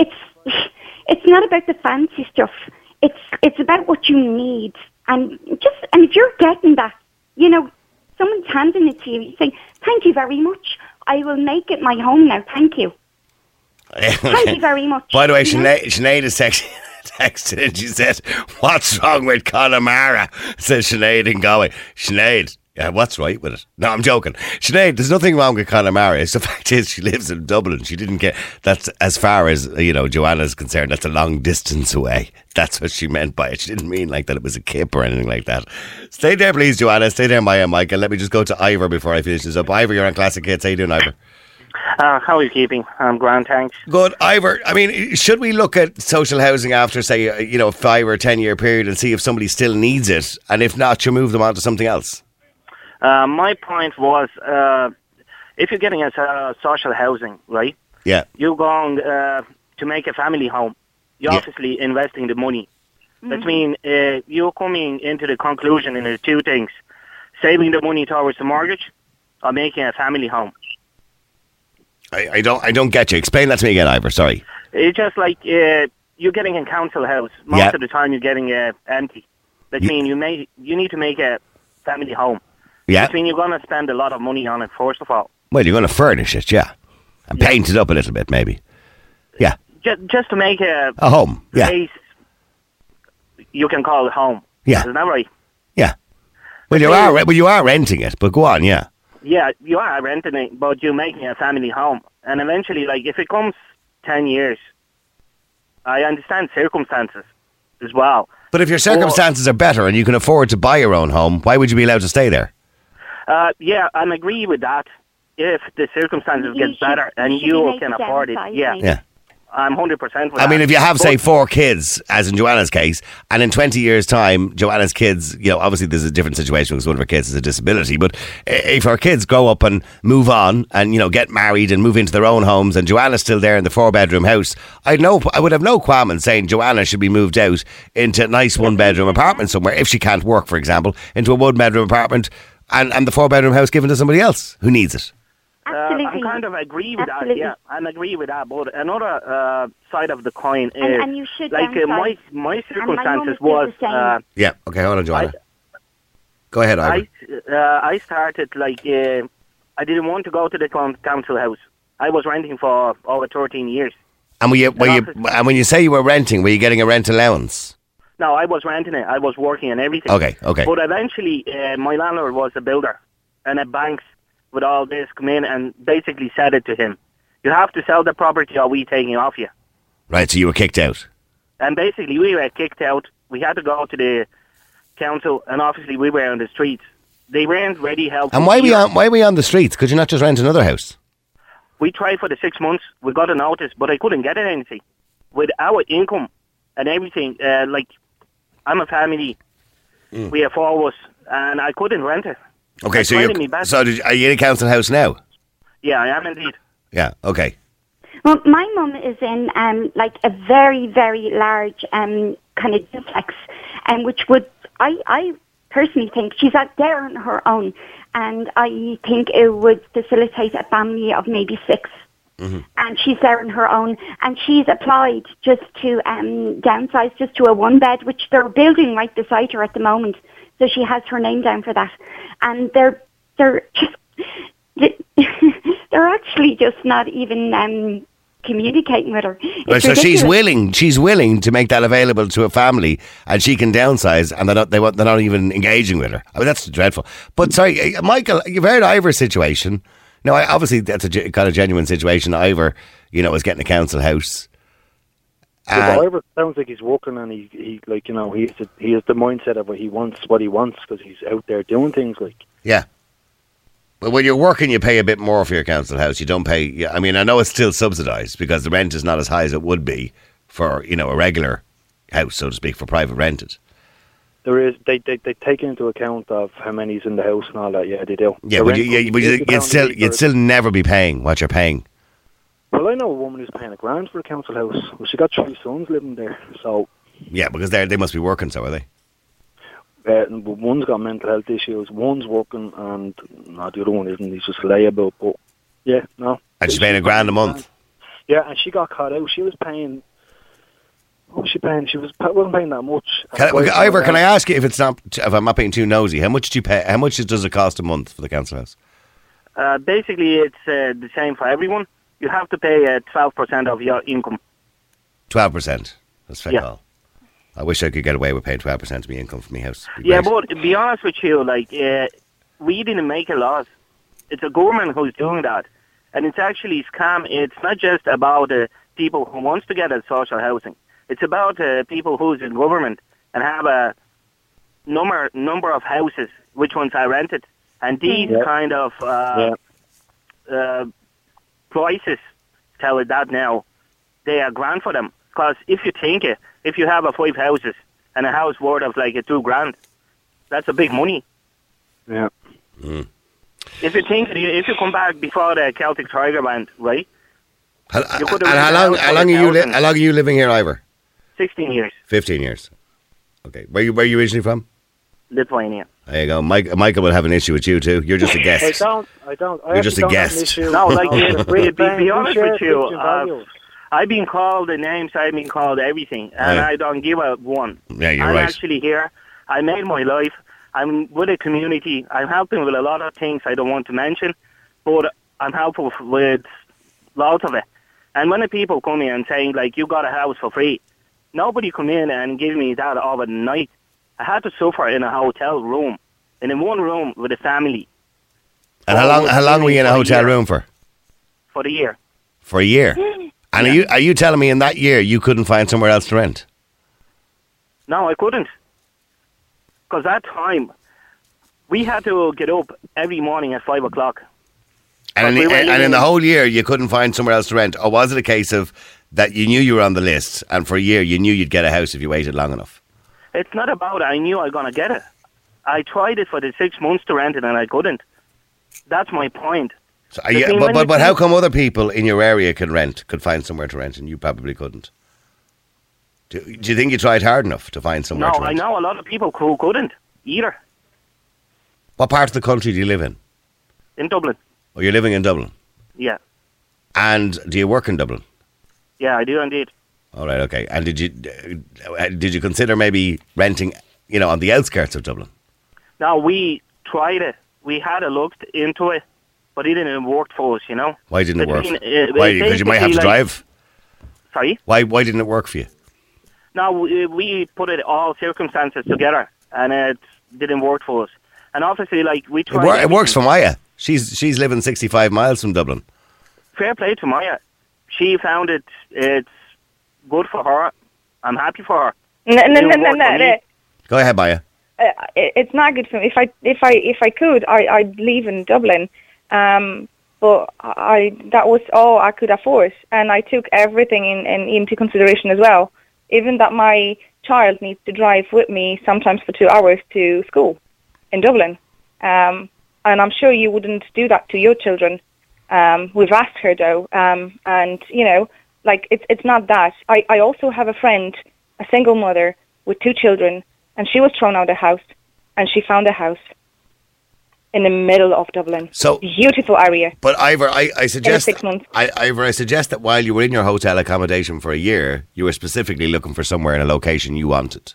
it's not about the fancy stuff. It's about what you need. And if you're getting that, you know, someone's handing it to you, saying, thank you very much. I will make it my home now. Thank you. Thank you very much. By the way, Sinead is texted and she said, what's wrong with Connemara? Says Sinead in Galway. Sinead, what's right with it? No, I'm joking. Sinead, there's nothing wrong with Connemara. The fact is she lives in Dublin. She didn't get, that's as far as, you know, Joanna's concerned, that's a long distance away. That's what she meant by it. She didn't mean like that it was a kip or anything like that. Stay there, please, Joanna. Stay there, Maya and Michael. Let me just go to Ivor before I finish this up. Ivor, you're on Classic Hits. How you doing, Ivor? How are you keeping? I'm grand, thanks. Good. Ivor, I mean, should we look at social housing after, say, a 5 or 10 year period and see if somebody still needs it? And if not, you move them on to something else? My point was, if you're getting a social housing, right? Yeah. You're going to make a family home. You're obviously investing the money. Mm-hmm. That means you're coming into the conclusion in the two things: saving the money towards the mortgage or making a family home. I don't get you. Explain that to me again, Ivor. Sorry. It's just like you're getting a council house. Most of the time you're getting empty. That means you need to make a family home. Yeah. I mean, you're going to spend a lot of money on it, first of all. Well, you're going to furnish it, yeah. And paint it up a little bit, maybe. Yeah. Just to make a home, yeah. place you can call it home. Yeah. Isn't that right? Yeah. Well, you are renting it, but go on, yeah. Yeah, you are renting it, but you're making a family home. And eventually, like, if it comes 10 years, I understand circumstances as well. But if your circumstances are better and you can afford to buy your own home, why would you be allowed to stay there? Yeah, I agree with that. If the circumstances get better and you can afford it, yeah. I'm 100% with that. I mean, if you have, say, 4 kids, as in Joanna's case, and in 20 years' time, Joanna's kids, obviously there's a different situation because one of her kids has a disability, but if her kids grow up and move on and, get married and move into their own homes and Joanna's still there in the 4-bedroom house, I would have no qualm in saying Joanna should be moved out into a nice 1-bedroom apartment somewhere, if she can't work, for example, into a 1-bedroom apartment and the 4-bedroom house given to somebody else who needs it. Absolutely. I kind of agree with that, yeah. I agree with that, but another side of the coin is, and you should like, my circumstances was... yeah, okay, hold on, Joanna. Go ahead, Ivor. I started, like, I didn't want to go to the council house. I was renting for over 13 years. And and when you say you were renting, were you getting a rent allowance? No, I was renting it. I was working and everything. Okay. But eventually, my landlord was a builder, and a bank with all this come in and basically said it to him. You have to sell the property or we taking it off you. Right, so you were kicked out. And basically we were kicked out. We had to go to the council and obviously we were on the streets. They weren't really helpful. And why were we on the streets? Could you not just rent another house? We tried for the 6 months. We got a notice, but I couldn't get anything. With our income and everything, like, I'm a family. We have 4 of us, and I couldn't rent it. Okay, so are you in a council house now? Yeah, I am indeed. Yeah, okay. Well, my mum is in like a very, very large kind of duplex, which would, I personally think she's out there on her own, and I think it would facilitate a family of maybe 6. Mm-hmm. And she's there on her own, and she's applied just to downsize just to a 1-bed, which they're building right beside her at the moment. So she has her name down for that, and they're just they're actually just not even communicating with her. Well, so ridiculous. She's willing to make that available to a family, and she can downsize, and they're not even engaging with her. I mean, that's dreadful. But sorry, Michael, you've heard Ivor's situation. Now, obviously, that's a kind of genuine situation. Ivor, is getting a council house. Ivor sounds like he's working, and he has the mindset of what he wants because he's out there doing things like. Yeah. But when you're working, you pay a bit more for your council house. You don't pay. I mean, I know it's still subsidised because the rent is not as high as it would be for a regular house, so to speak, for private rented. There is. They take into account of how many's in the house and all that. Yeah, they do. Yeah, but you'd still never be paying what you're paying. Well, I know a woman who's paying $1,000 for a council house. Well, she got 3 sons living there, so. Yeah, because they must be working, so are they? One's got mental health issues. One's working, and the other one isn't. He's just layable. But yeah, no. And she's paying $1,000 a month. Yeah, and she got caught out. She was paying. What was she paying? She wasn't paying that much. Ivor, can I ask you if I'm not being too nosy? How much do you pay? How much does it cost a month for the council house? Basically, it's the same for everyone. You have to pay 12% of your income. 12%. That's fair call. I wish I could get away with paying 12% of my income for my house. Yeah, but to be honest with you, like, we didn't make a law. It's a government who's doing that. And it's actually scam. It's not just about people who wants to get a social housing. It's about people who's in government and have a number of houses, which ones are rented. And these kind of prices tell it that now. They are grand for them. Because if you think it, if you have 5 houses and a house worth of like $2,000, that's a big money. Yeah. Mm. If you come back before the Celtic Tiger band, right? How long are you living here, Ivor? 16 years. 15 years. Okay. Where are you originally from? Lithuania. There you go. Michael will have an issue with you too. You're just a guest. I don't. You're just a guest. No, like, be honest with you, I've been called the names, I've been called everything, and I don't give a one. Yeah, you're I'm right. actually here. I made my life. I'm with a community. I'm helping with a lot of things I don't want to mention, but I'm helpful with lots of it. And when the people come in and saying, like, you got a house for free, nobody come in and give me that overnight. I had to suffer in a hotel room, and in one room with a family. And how long were you in a hotel room for? For the year. For a year? And are you telling me in that year you couldn't find somewhere else to rent? No, I couldn't. Because that time, we had to get up every morning at 5 o'clock. And in the whole year, you couldn't find somewhere else to rent? Or was it a case of that you knew you were on the list, and for a year you knew you'd get a house if you waited long enough? It's not about I knew I was going to get it. I tried it for the 6 months to rent it, and I couldn't. That's my point. So but how come other people in your area could find somewhere to rent, and you probably couldn't? Do you think you tried hard enough to find somewhere to rent? No, I know a lot of people who couldn't either. What part of the country do you live in? In Dublin. Oh, you're living in Dublin? Yeah. And do you work in Dublin? Yeah, I do indeed. All right, okay. And did you consider maybe renting, on the outskirts of Dublin? No, we tried it. We had a look into it, but it didn't work for us, Why didn't it work? Why? Because you might have to drive? Sorry? Why didn't it work for you? No, we put it all circumstances together, and it didn't work for us. And obviously, we tried... It works for Maya. She's living 65 miles from Dublin. Fair play to Maya. She found it's good for her. I'm happy for her. No. Go ahead, Maya. It's not good for me. If I could, I'd live in Dublin. But that was all I could afford, and I took everything into consideration as well. Even that my child needs to drive with me sometimes for 2 hours to school in Dublin. And I'm sure you wouldn't do that to your children. We've asked her though, and it's not that. I also have a friend, a single mother with 2 children, and she was thrown out of the house, and she found a house in the middle of Dublin. So beautiful area. But Ivor, I suggest 6 months. Ivor, I suggest that while you were in your hotel accommodation for a year, you were specifically looking for somewhere in a location you wanted.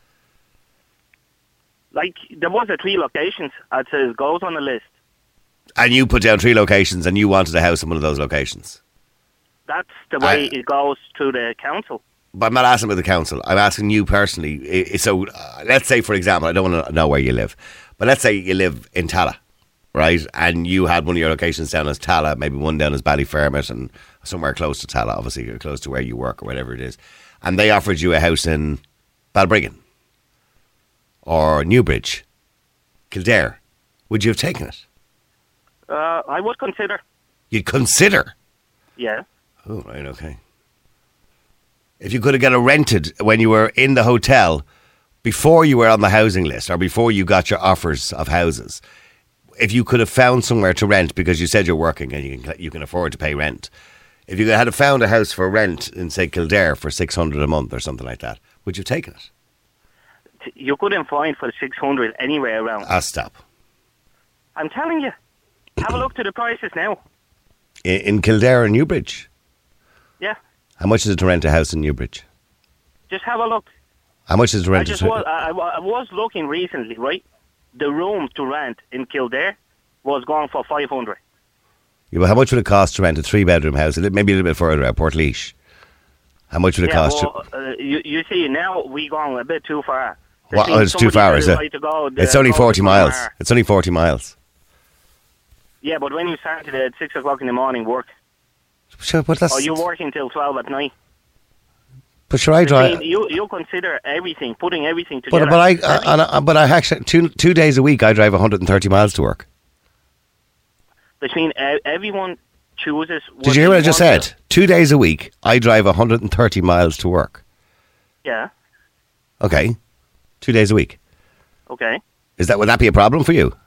There was 3 locations. I'd say it goes on the list. And you put down 3 locations, and you wanted a house in one of those locations. That's the way it goes through the council. But I'm not asking about the council. I'm asking you personally. So let's say, for example, I don't want to know where you live, but let's say you live in Tala, right? And you had one of your locations down as Tala, maybe one down as Ballyfermot, and somewhere close to Tala, obviously close to where you work or whatever it is. And they offered you a house in Balbriggan or Newbridge, Kildare. Would you have taken it? I would consider. You'd consider? Yeah. Oh, right, okay. If you could have got it rented when you were in the hotel before you were on the housing list or before you got your offers of houses, if you could have found somewhere to rent because you said you're working and you can afford to pay rent, if you had found a house for rent in, say, Kildare for $600 a month or something like that, would you have taken it? You couldn't find for 600 anywhere around. Stop. I'm telling you. Have a look to the prices now. In Kildare and Newbridge? Yeah. How much is it to rent a house in Newbridge? Just have a look. How much is it to rent? I was looking recently, right? The room to rent in Kildare was going for 500. Yeah, but how much would it cost to rent a 3-bedroom house? Maybe a little bit further out, Portlaoise. How much would it cost? You see, now we going a bit too far. It's too far, is it? It's only 40 miles. It's only 40 miles. Yeah, but when you started at 6 o'clock in the morning work, sure, but that's... or you're working till 12 at night. But sure, I drive... You consider everything, putting everything together. But I actually, two days a week, I drive 130 miles to work. Which means everyone chooses... Did you hear what I just said? 2 days a week, I drive 130 miles to work. Yeah. Okay. 2 days a week. Okay. Would that be a problem for you?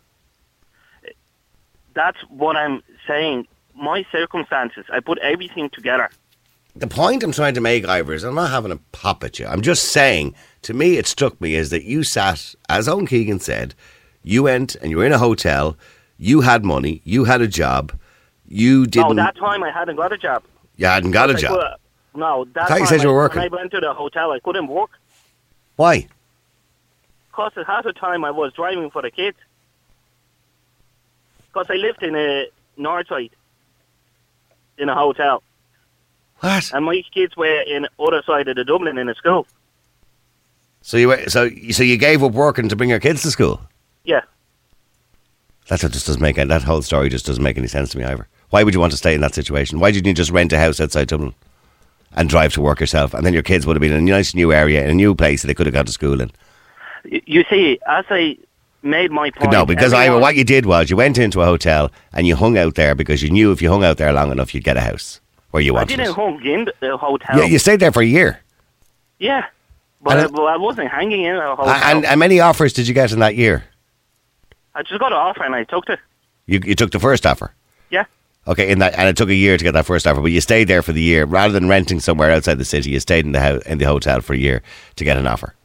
That's what I'm saying. My circumstances, I put everything together. The point I'm trying to make, Ivor, is I'm not having a pop at you. I'm just saying, to me, it struck me is that you sat, as Owen Keegan said, you went and you were in a hotel, you had money, you had a job, you didn't... No, that time I hadn't got a job. You hadn't got a job? No, that time you said you were working. When I went to the hotel, I couldn't work. Why? Because half the time I was driving for the kids. Because I lived in a Northside, in a hotel. What? And my kids were in the other side of the Dublin in a school. So you gave up working to bring your kids to school? Yeah. That whole story just doesn't make any sense to me either. Why would you want to stay in that situation? Why didn't you just rent a house outside Dublin and drive to work yourself? And then your kids would have been in a nice new area, in a new place that they could have gone to school in. You see, as I made my point... No, because what you did was you went into a hotel and you hung out there because you knew if you hung out there long enough, you'd get a house where you wanted it. I didn't hang in the hotel. Yeah, you stayed there for a year. Yeah, but I wasn't hanging in a hotel. And how many offers did you get in that year? I just got an offer and I took it. You took the first offer? Yeah. Okay, and it took a year to get that first offer, but you stayed there for the year. Rather than renting somewhere outside the city, you stayed in the hotel for a year to get an offer.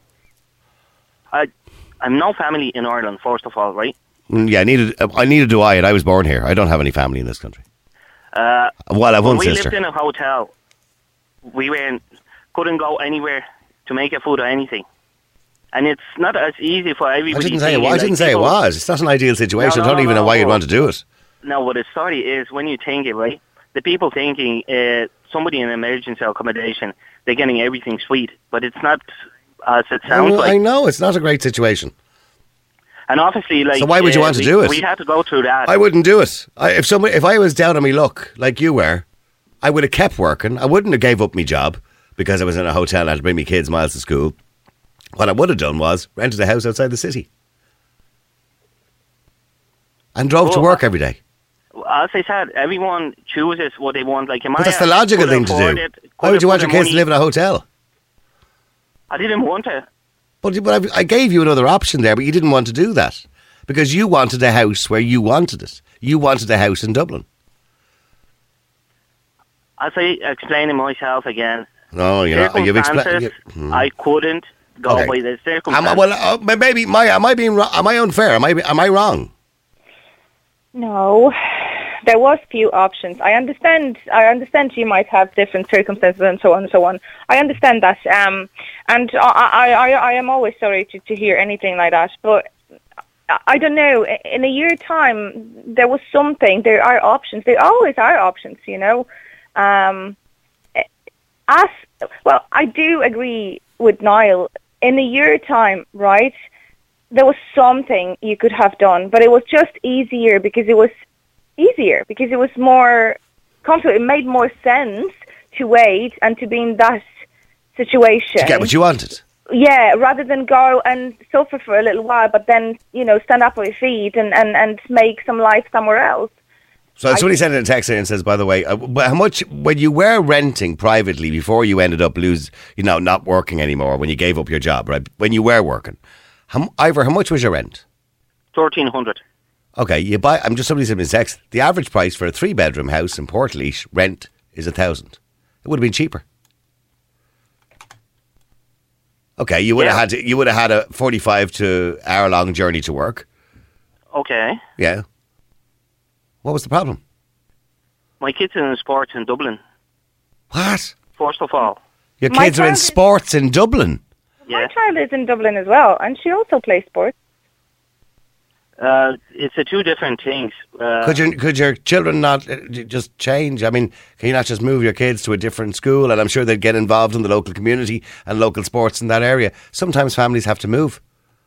I'm no family in Ireland, first of all, right? Yeah, neither do I, and I was born here. I don't have any family in this country. Well, I have one sister. We lived in a hotel. We couldn't go anywhere to make a food or anything. And it's not as easy for everybody. I didn't say it was. It's not an ideal situation. I don't even know why you'd want to do it. No, what the story is, when you think it, right, the people thinking somebody in emergency accommodation, they're getting everything sweet. But it's not as it sounds like. I know, it's not a great situation. And obviously, so why would you want to do it? We had to go through that. I wouldn't do it. If I was down on my luck, like you were, I would have kept working. I wouldn't have gave up my job because I was in a hotel and I had to bring my kids miles to school. What I would have done was rented a house outside the city and drove to work every day. As I said, everyone chooses what they want. Like, but that's the logical thing to do. Why would you want your kids to live in a hotel? I didn't want to. But I gave you another option there, but you didn't want to do that because you wanted a house where you wanted it. You wanted a house in Dublin. As I explained myself again, you've explained. I couldn't go by the circumstances. Maybe am I being wrong? Am I unfair? Am I wrong? No, there was few options. I understand you might have different circumstances and so on and so on. I understand that, and I am always sorry to hear anything like that. But I don't know. In a year's time, there was something. There are options. There always are options. You know. I do agree with Niall. In a year's time, right? There was something you could have done, but it was just easier because it was more comfortable. It made more sense to wait and to be in that situation. To get what you wanted. Yeah, rather than go and suffer for a little while, but then, stand up on your feet and make some life somewhere else. So somebody sent in a text here and says, by the way, how much, when you were renting privately before you ended up not working anymore, when you gave up your job, right? When you were working, Ivor, how much was your rent? 1,300. Okay, somebody sent me a text. The average price for a 3-bedroom house in Portlaoise rent is 1,000. It would have been cheaper. Okay, you would have had a 45 to hour long journey to work. Okay. Yeah. What was the problem? My kids are in sports in Dublin. What? First of all. Your kids are in sports in Dublin? Yeah. My child is in Dublin as well, and she also plays sports. It's two different things. Could your children not just change? I mean, can you not just move your kids to a different school? And I'm sure they'd get involved in the local community and local sports in that area. Sometimes families have to move.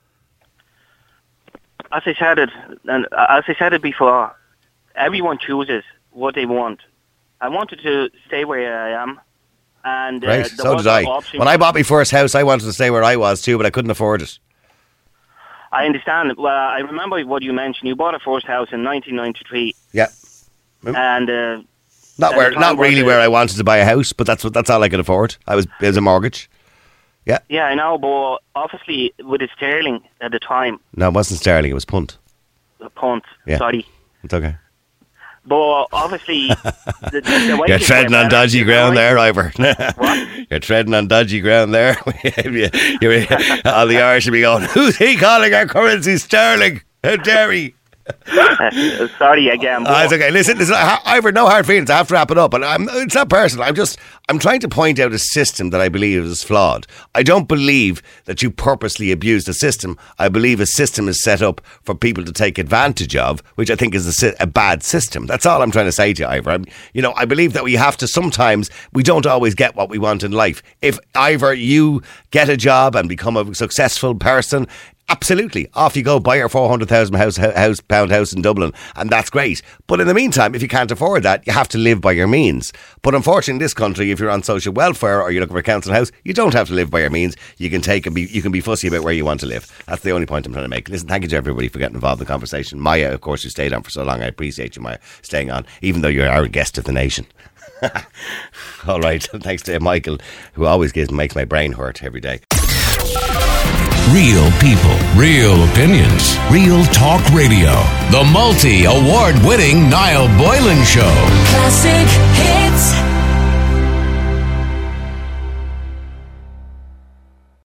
As I said it before, everyone chooses what they want. I wanted to stay where I am. And right, so did I. When I bought my first house, I wanted to stay where I was too, but I couldn't afford it. I understand. Well, I remember what you mentioned. You bought a first house in 1993. Yeah. And not really where I wanted to buy a house, but that's all I could afford. It was a mortgage. Yeah. Yeah, I know, but obviously with the sterling at the time. No, it wasn't sterling. It was punt. Punt. Yeah. Sorry. It's okay. But obviously, the you're treading on dodgy ground there, Ivor. What? You're treading on dodgy ground there. All the Irish will be going, who's he calling our currency sterling? How dare he? Sorry again. It's okay. Listen, Ivor, no hard feelings. I have to wrap it up, but it's not personal. I'm trying to point out a system that I believe is flawed. I don't believe that you purposely abuse the system. I believe a system is set up for people to take advantage of, which I think is a bad system. That's all I'm trying to say to you, Ivor. I believe that we have to sometimes, we don't always get what we want in life. If, Ivor, you get a job and become a successful person, absolutely, off you go, buy your £400,000 house in Dublin, and that's great. But in the meantime, if you can't afford that, you have to live by your means. But unfortunately, in this country, if you're on social welfare or you're looking for a council house, you don't have to live by your means. You can be fussy about where you want to live. That's the only point I'm trying to make. Listen, thank you to everybody for getting involved in the conversation. Maya, of course, who stayed on for so long. I appreciate you, Maya, staying on, even though you're our guest of the nation. All right, thanks to Michael, who always makes my brain hurt every day. Real people, real opinions, real talk radio. The multi-award-winning Niall Boylan Show. Classic hits.